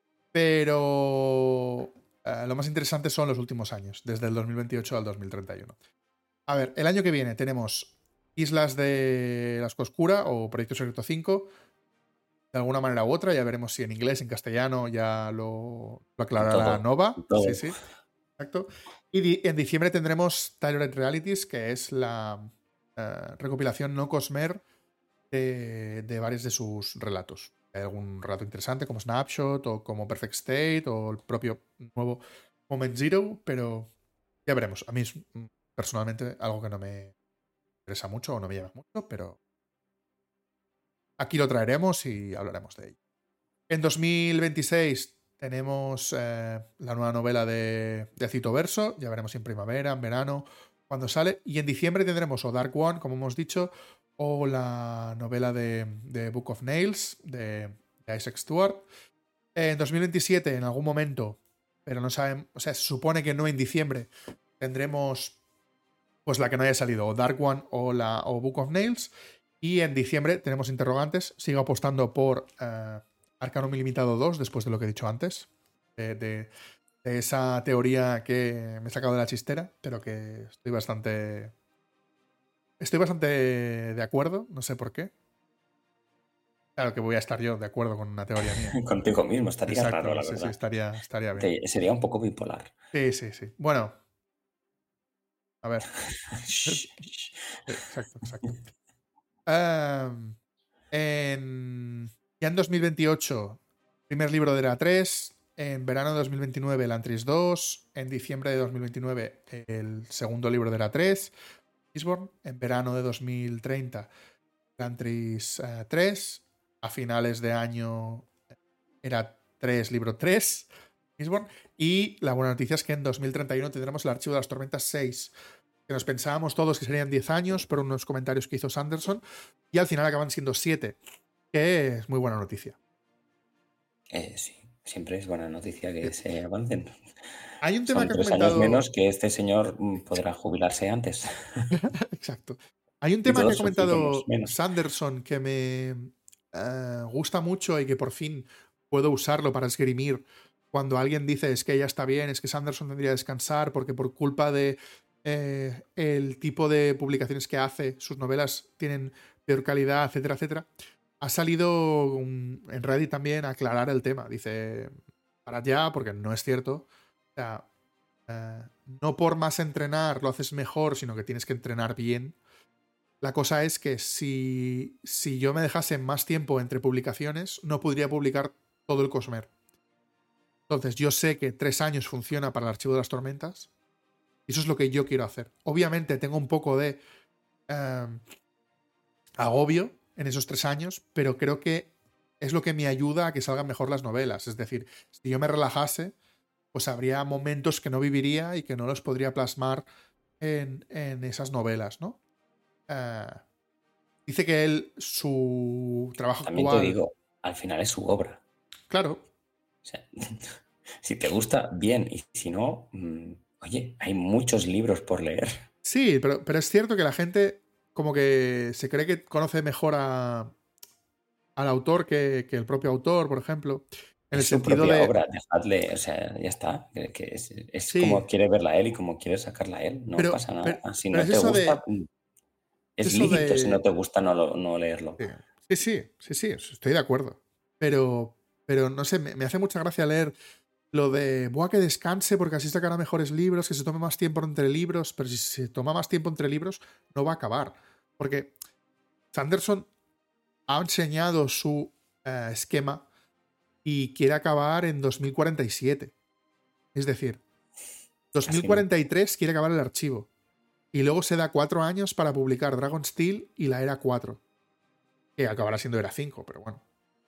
Pero lo más interesante son los últimos años, desde el 2028 al 2031. A ver, el año que viene tenemos Islas de Lascaux Oscura o Proyecto Secreto 5. De alguna manera u otra, ya veremos si en inglés, en castellano, ya lo aclarará Nova. Todo. Sí, sí. Exacto. Y en diciembre tendremos Tailored Realities, que es la recopilación no Cosmer de varios de sus relatos. Hay algún relato interesante como Snapshot o como Perfect State o el propio nuevo Moment Zero, pero ya veremos. A mí es personalmente algo que no me interesa mucho o no me llama mucho, pero aquí lo traeremos y hablaremos de ello. En 2026 tenemos la nueva novela de Cito Verso. Ya veremos si en primavera, en verano, cuando sale. Y en diciembre tendremos o Dark One, como hemos dicho, o la novela de Book of Nails de Isaac Stewart. En 2027, en algún momento, pero no sabemos, o sea, se supone que no en diciembre, tendremos pues la que no haya salido, o Dark One o Book of Nails. Y en diciembre tenemos interrogantes. Sigo apostando por Arcanum Ilimitado 2, después de lo que he dicho antes. De esa teoría que me he sacado de la chistera, pero que estoy bastante de acuerdo, no sé por qué. Claro que voy a estar yo de acuerdo con una teoría mía. Contigo mismo, estaría Exacto, raro, la sí, verdad. sí, estaría bien. Sería un poco bipolar. Sí, sí, sí. Bueno. A ver. Exacto. Ya en 2028, primer libro de Era 3. En verano de 2029, el Antris 2. En diciembre de 2029, el segundo libro de Era 3. Mistborn. En verano de 2030, el Antris 3. A finales de año, Era 3, libro 3. Mistborn. Y la buena noticia es que en 2031 tendremos el Archivo de las Tormentas 6. Que nos pensábamos todos que serían 10 años, por unos comentarios que hizo Sanderson, y al final acaban siendo 7, que es muy buena noticia. Sí, siempre es buena noticia que se avancen. Hay un tema Son que ha 3 comentado... años menos que este señor podrá jubilarse antes. Exacto. Hay un Y tema que ha todos sufriremos comentado menos. Sanderson que me gusta mucho y que por fin puedo usarlo para esgrimir cuando alguien dice es que ya está bien, es que Sanderson tendría que descansar porque por culpa de el tipo de publicaciones que hace, sus novelas tienen peor calidad, etcétera, etcétera. Ha salido en Reddit también a aclarar el tema. Dice, parad ya, porque no es cierto. O sea, no por más entrenar lo haces mejor, sino que tienes que entrenar bien. La cosa es que si yo me dejase más tiempo entre publicaciones, no podría publicar todo el Cosmer. Entonces, yo sé que 3 años funciona para el Archivo de las Tormentas. Y eso es lo que yo quiero hacer. Obviamente tengo un poco de agobio en esos 3 años, pero creo que es lo que me ayuda a que salgan mejor las novelas. Es decir, si yo me relajase, pues habría momentos que no viviría y que no los podría plasmar en esas novelas, ¿no? Dice que él, su trabajo También actual... te digo, al final es su obra. Claro. O sea, si te gusta, bien. Y si no, oye, hay muchos libros por leer. Sí, pero es cierto que la gente como que se cree que conoce mejor al autor que el propio autor, por ejemplo. En el Es su sentido propia de... obra, dejadle, o sea, ya está. Que es Sí, como quiere verla él y como quiere sacarla él. No pasa nada. Si pero no es te eso gusta, de... Es es eso lícito. Si no de... te gusta, no leerlo. Sí, estoy de acuerdo. Pero no sé, me hace mucha gracia leer lo de, buah, que descanse porque así sacará mejores libros, que se tome más tiempo entre libros, pero si se toma más tiempo entre libros, no va a acabar. Porque Sanderson ha enseñado su esquema y quiere acabar en 2047. Es decir, 2043 quiere acabar el archivo. Y luego se da 4 años para publicar Dragonsteel y la Era 4. Que acabará siendo Era 5, pero bueno.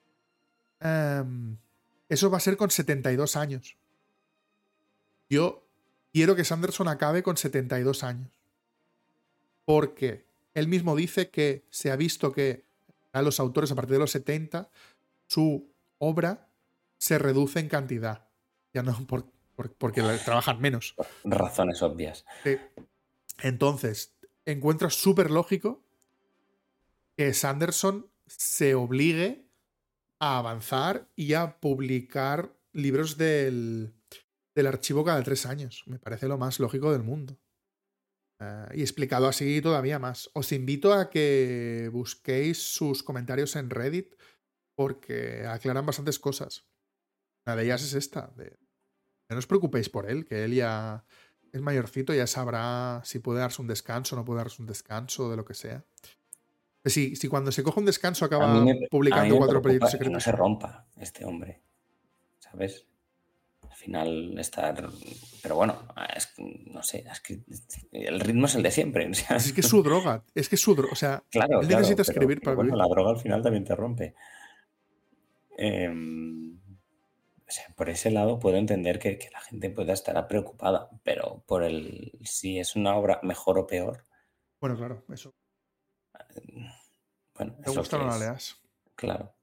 Eso va a ser con 72 años. Yo quiero que Sanderson acabe con 72 años. Porque él mismo dice que se ha visto que a los autores a partir de los 70 su obra se reduce en cantidad. Ya no porque trabajan menos. Razones obvias. Entonces, encuentro súper lógico que Sanderson se obligue a avanzar y a publicar libros del archivo cada 3 años. Me parece lo más lógico del mundo. Y explicado así todavía más. Os invito a que busquéis sus comentarios en Reddit porque aclaran bastantes cosas. Una de ellas es esta. No os preocupéis por él, que él ya es mayorcito, ya sabrá si puede darse un descanso o no puede darse un descanso, de lo que sea. Si cuando se coge un descanso A mí acaba me, a mí publicando me 4 proyectos preocupa que no secretos. se rompa este hombre, ¿sabes? Al final estar... Pero bueno, no sé, el ritmo es el de siempre. O sea, Es que es su droga, o sea, claro, él claro, necesita pero, escribir pero para bueno, vivir. la droga al final también te rompe. O sea, por ese lado puedo entender que la gente pueda estar preocupada, pero por si es una obra mejor o peor, Bueno, claro, eso. bueno, ¿Te es lo gusta o que no la es, leas? claro.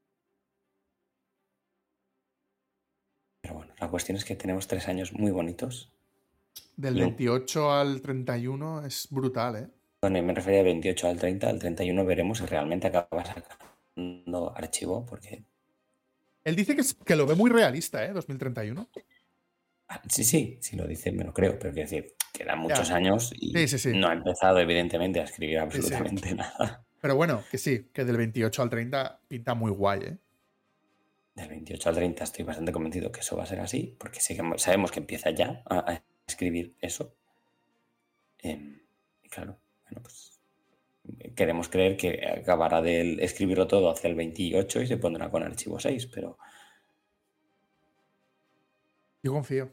Pero bueno, la cuestión es que tenemos 3 años muy bonitos. Del Y 28 al 31 es brutal, ¿eh? bueno, y me refería del 28 al 30, al 31 veremos si realmente acaba sacando archivo, porque Él dice que lo ve muy realista, ¿eh? 2031. sí, lo dice, me lo creo, pero quiero decir, quedan muchos Ya. años Sí, y sí, sí. no ha empezado evidentemente a escribir Sí, sí. absolutamente nada. Pero bueno, que sí, que del 28 al 30 pinta muy guay, ¿eh? Del 28 al 30 estoy bastante convencido que eso va a ser así, porque sí que sabemos que empieza ya a escribir eso. Y claro, bueno, pues queremos creer que acabará de escribirlo todo hacia el 28 y se pondrá con archivo 6, pero Yo confío.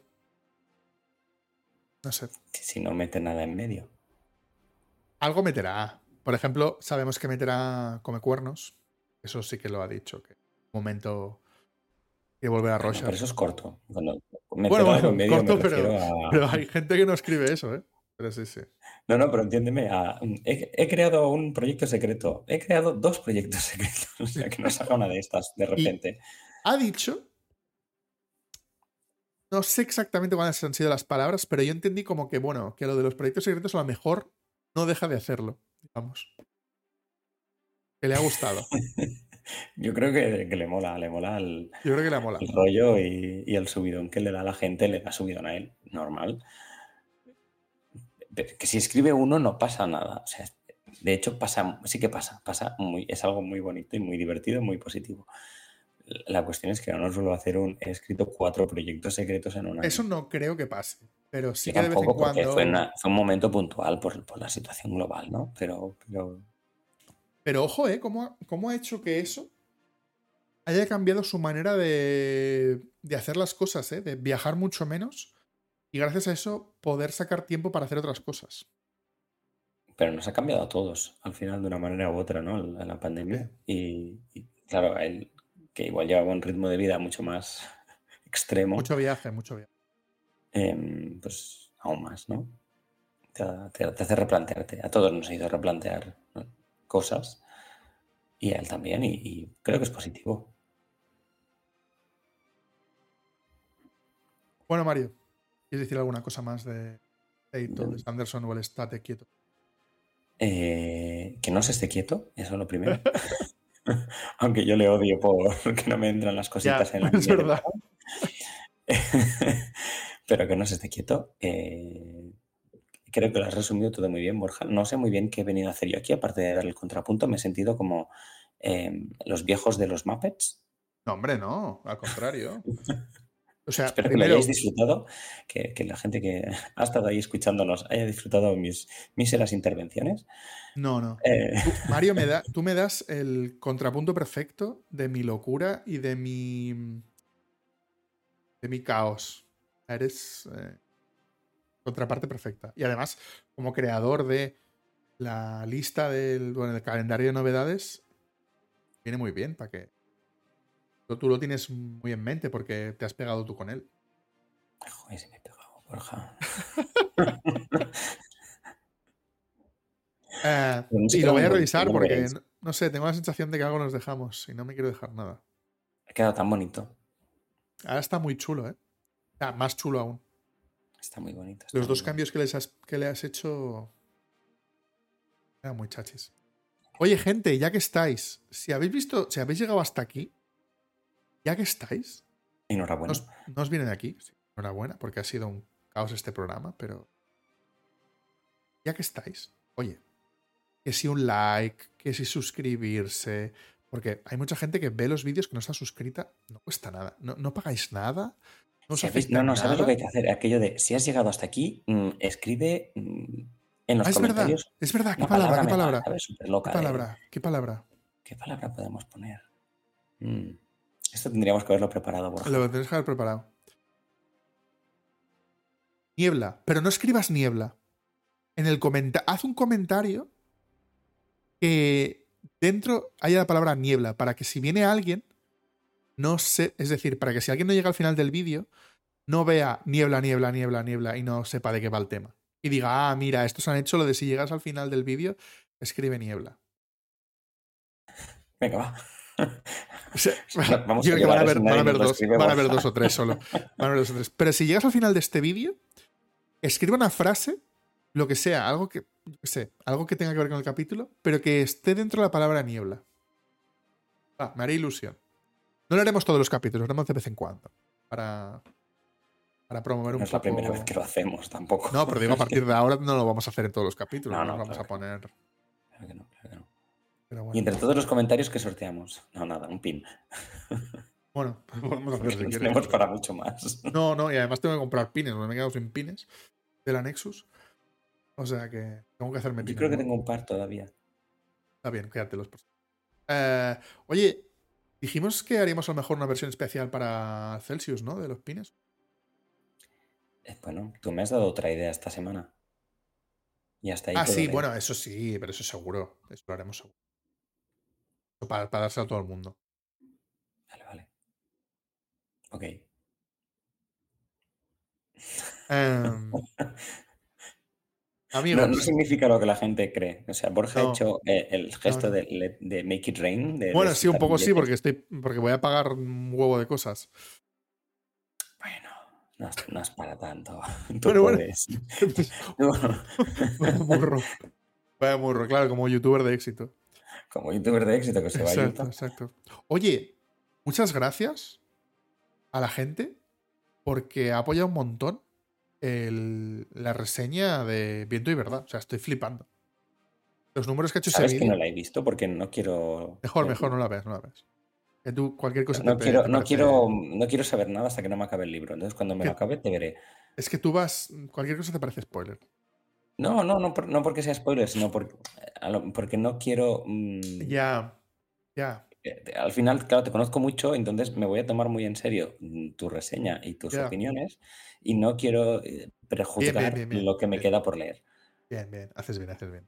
No sé. si no mete nada en medio. Algo meterá. Por ejemplo, sabemos que meterá Come Cuernos. Eso sí que lo ha dicho. Que en un momento quiere volver a Bueno, pero Rorschach. eso es corto. Cuando Bueno, meter algo en bueno, medio me corto, refiero pero a... hay gente que no escribe eso, ¿eh? Pero sí, sí. No, no, pero entiéndeme. He creado un proyecto secreto. He creado 2 proyectos secretos. O sea, que no saca una de estas de Y repente. ha dicho, no sé exactamente cuáles han sido las palabras, pero yo entendí como que, bueno, que lo de los proyectos secretos a lo mejor no deja de hacerlo, digamos. Que le ha gustado. Yo creo que le mola Yo creo que le mola. el rollo y el subidón que le da a la gente, le da subidón a él, normal. Pero que si escribe uno no pasa nada. O sea, de hecho sí que pasa es algo muy bonito y muy divertido, muy positivo. La cuestión es que no nos vuelvo a hacer he escrito 4 proyectos secretos en un Eso año. no creo que pase. Pero sí Yo que de vez en tampoco, porque fue cuando. un momento puntual por la situación global, ¿no? Pero ojo, ¿eh? ¿Cómo ha hecho que eso haya cambiado su manera de hacer las cosas, ¿eh? De viajar mucho menos y gracias a eso poder sacar tiempo para hacer otras cosas. pero nos ha cambiado a todos, al final, de una manera u otra, ¿no? La pandemia. Y claro, él, que igual llevaba un ritmo de vida mucho más extremo, Mucho viaje, mucho viaje. pues aún más, ¿no? Te hace replantearte. A todos nos ha ido a replantear, ¿no?, cosas. Y a él también, y creo que es positivo. Bueno, Mario, ¿quieres decir alguna cosa más de Tate o de Sanderson o el estate quieto? Que no se esté quieto, eso es lo primero. Aunque yo le odio porque no me entran las Ya, cositas en la es línea verdad. temporal. Pero que no se esté quieto. Creo que lo has resumido todo muy bien, Borja. No sé muy bien qué he venido a hacer yo aquí, aparte de dar el contrapunto. Me he sentido como los viejos de los Muppets. No, hombre, no, al contrario. O sea, Espero que lo hayáis primero, disfrutado, que la gente que ha estado ahí escuchándonos haya disfrutado mis míseras intervenciones. no. Eh, Mario, tú me das el contrapunto perfecto de mi locura y de mi caos. Eres contraparte perfecta. Y además, como creador de la lista del calendario de novedades, viene muy bien para que tú lo tienes muy en mente porque te has pegado tú con él. Joder, se me he pegado, Borja. No sé Y qué lo era voy muy a bonito, revisar ya lo porque, veréis. no sé, tengo la sensación de que algo nos dejamos y no me quiero dejar nada. Ha quedado tan bonito. Ahora está muy chulo, ¿eh? Más chulo aún. Está muy bonito. Está Los muy dos bonito. cambios que le has hecho eran muy chachis. Oye, gente, ya que estáis, si habéis llegado hasta aquí, Ya que estáis, Enhorabuena. no os viene de aquí. Sí, enhorabuena, porque ha sido un caos este programa, pero ya que estáis, oye, que si un like, que si suscribirse, porque hay mucha gente que ve los vídeos que no está suscrita, no cuesta nada, no pagáis nada, no os afecta en No, ¿sabes lo que nada. hay que hacer? Aquello de, si has llegado hasta aquí, escribe en los comentarios Es verdad, ¿qué una palabra, palabra qué mega, palabra? ¿sabes? Súper ¿Qué loca de... palabra? ¿Qué palabra? ¿Qué palabra podemos poner? Esto tendríamos que haberlo preparado, Borja. Lo tenéis que haber preparado. Niebla, pero no escribas niebla. Haz un comentario que dentro haya la palabra niebla, para que si viene alguien, no sé, es decir, para que si alguien no llega al final del vídeo, no vea niebla, niebla, niebla, niebla y no sepa de qué va el tema. Y diga, ah, mira, estos han hecho lo de si llegas al final del vídeo, escribe niebla. Venga, va. O sea, Vamos yo a creo que llorar si nadie nos lo escribe, van a haber Borja. dos o tres solo. Van a haber dos o tres. Pero si llegas al final de este vídeo, escribe una frase, lo que sea, algo que, yo qué sé, algo que tenga que ver con el capítulo, pero que esté dentro de la palabra niebla. Me haré ilusión. No lo haremos todos los capítulos, lo haremos de vez en cuando. Para promover No un es la poco. primera vez que lo hacemos, tampoco. No, pero digo, a partir de ahora no lo vamos a hacer en todos los capítulos. No, No nos vamos claro a que no. poner. Claro que no, claro que no. Pero Y bueno. entre todos los comentarios que sorteamos. No, nada, un pin. Bueno, podemos hacer si No quieres. tenemos Pero... para mucho más. No, y además tengo que comprar pines. Me he quedado sin pines de la Nexus. O sea que tengo que hacerme Yo pines creo que nuevos. tengo un par todavía. Está bien, quédatelos. Oye, dijimos que haríamos a lo mejor una versión especial para Celsius, ¿no? De los pines. Bueno, tú me has dado otra idea esta semana. Y hasta ahí Ah, puedo sí, leer. bueno, eso sí, pero eso seguro. Eso lo haremos seguro. Para dárselo a todo el mundo. Vale. Ok. No Amigos. significa lo que la gente cree. O sea, Borja ha No, hecho el gesto no. de Make It Rain, de Bueno, sí, un soltar poco sí, billetes. porque voy a pagar un huevo de cosas. Bueno, no es para tanto. Tú Bueno. puedes. Vaya burro. Vaya burro, claro, como youtuber de éxito. Como youtuber de éxito que se va a Utah. Exacto. Oye, muchas gracias a la gente porque ha apoyado un montón la reseña de Viento y Verdad. O sea, estoy flipando. Los números que ha hecho ese ¿Sabes que no vídeo. la he visto? Porque no quiero... Mejor, no la ves. Que tú cualquier cosa No te parece... quiero saber nada hasta que no me acabe el libro. Entonces, cuando me lo acabe, te veré. Es que cualquier cosa te parece spoiler. No porque sea spoiler, sino porque no quiero... Ya. Al final, claro, te conozco mucho, entonces me voy a tomar muy en serio tu reseña y tus Ya. opiniones y no quiero prejuzgar Bien, lo que me queda por leer. Bien. Haces bien.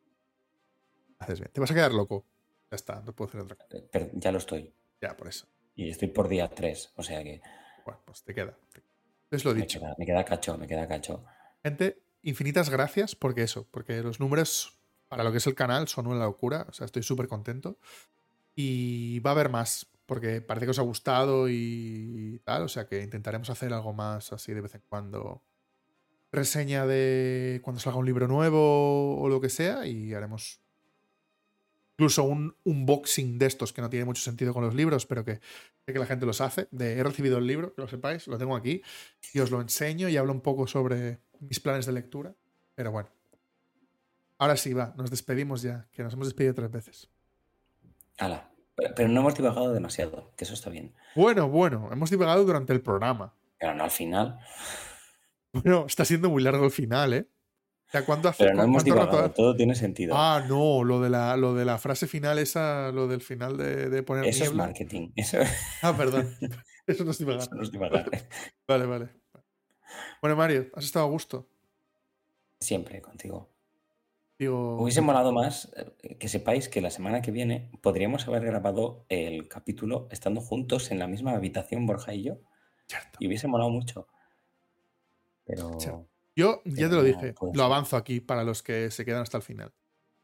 Te vas a quedar loco. Ya está, no puedo hacer otra cosa. Pero ya lo estoy. Ya, por eso. Y estoy por día 3, o sea que... Bueno, pues te queda. Es lo dicho. Me queda cacho. Gente, infinitas gracias porque los números para lo que es el canal son una locura. O sea, estoy súper contento. Y va a haber más, porque parece que os ha gustado y tal. O sea, que intentaremos hacer algo más así de vez en cuando. Reseña de cuando salga un libro nuevo o lo que sea. Y haremos incluso un unboxing de estos que no tiene mucho sentido con los libros, pero que sé que la gente los hace. He recibido el libro, que lo sepáis, lo tengo aquí. Y os lo enseño y hablo un poco sobre mis planes de lectura. Pero bueno. Ahora sí, nos despedimos ya, que nos hemos despedido 3 veces. Hala. Pero no hemos divagado demasiado, que eso está bien. Bueno, hemos divagado durante el programa. Pero no al final. Bueno, está siendo muy largo el final, ¿eh? O sea, Pero no hemos ¿cuánto rato divagado, todo tiene sentido. Ah, no, lo de la frase final esa, lo del final de poner Eso es niebla. marketing. Eso... Ah, perdón. Eso no es divagar. Eso no es divagar. Vale. Bueno, Mario, has estado a gusto. Siempre contigo. Digo... Hubiese molado más que sepáis que la semana que viene podríamos haber grabado el capítulo estando juntos en la misma habitación, Borja y yo. Cierto. Y hubiese molado mucho. Pero... Cierto. Yo ya te lo dije, lo ser. avanzo aquí para los que se quedan hasta el final.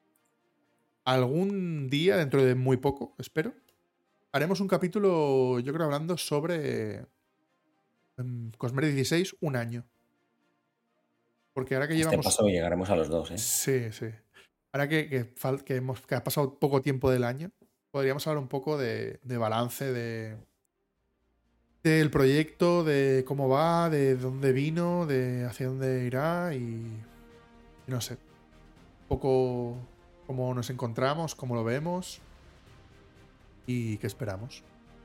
Algún día, dentro de muy poco, espero, haremos un capítulo, yo creo, hablando sobre Cosmere 16, un año. Porque ahora que llevamos... Este paso llegaremos a los 2, ¿eh? Sí. Ahora que ha pasado poco tiempo del año, podríamos hablar un poco de balance, de del proyecto, de cómo va, de dónde vino, de hacia dónde irá y no sé, un poco cómo nos encontramos, cómo lo vemos y qué esperamos.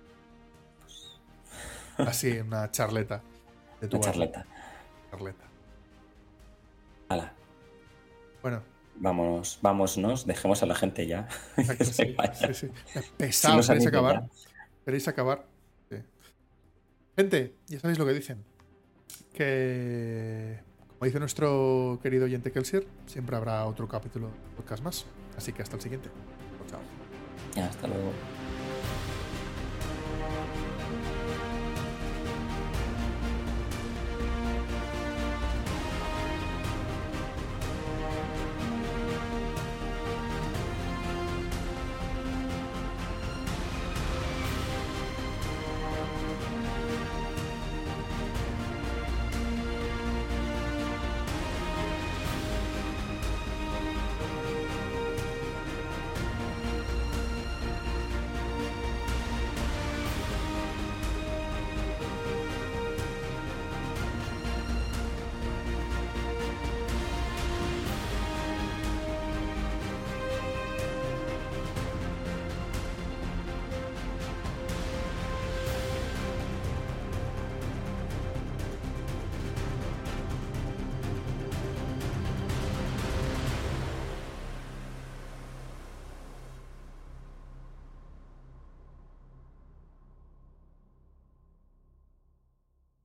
Así, una charleta de tu Una charleta. charleta. Hala, Bueno, vámonos, dejemos a la gente ya. Que se sí, vaya. sí. Si Pesados, nos han ¿queréis ido acabar? ya. ¿Queréis acabar? Sí. Gente, ya sabéis lo que dicen. Que, como dice nuestro querido oyente Kelsier, siempre habrá otro capítulo de podcast más. Así que hasta el siguiente. Chao. Hasta luego.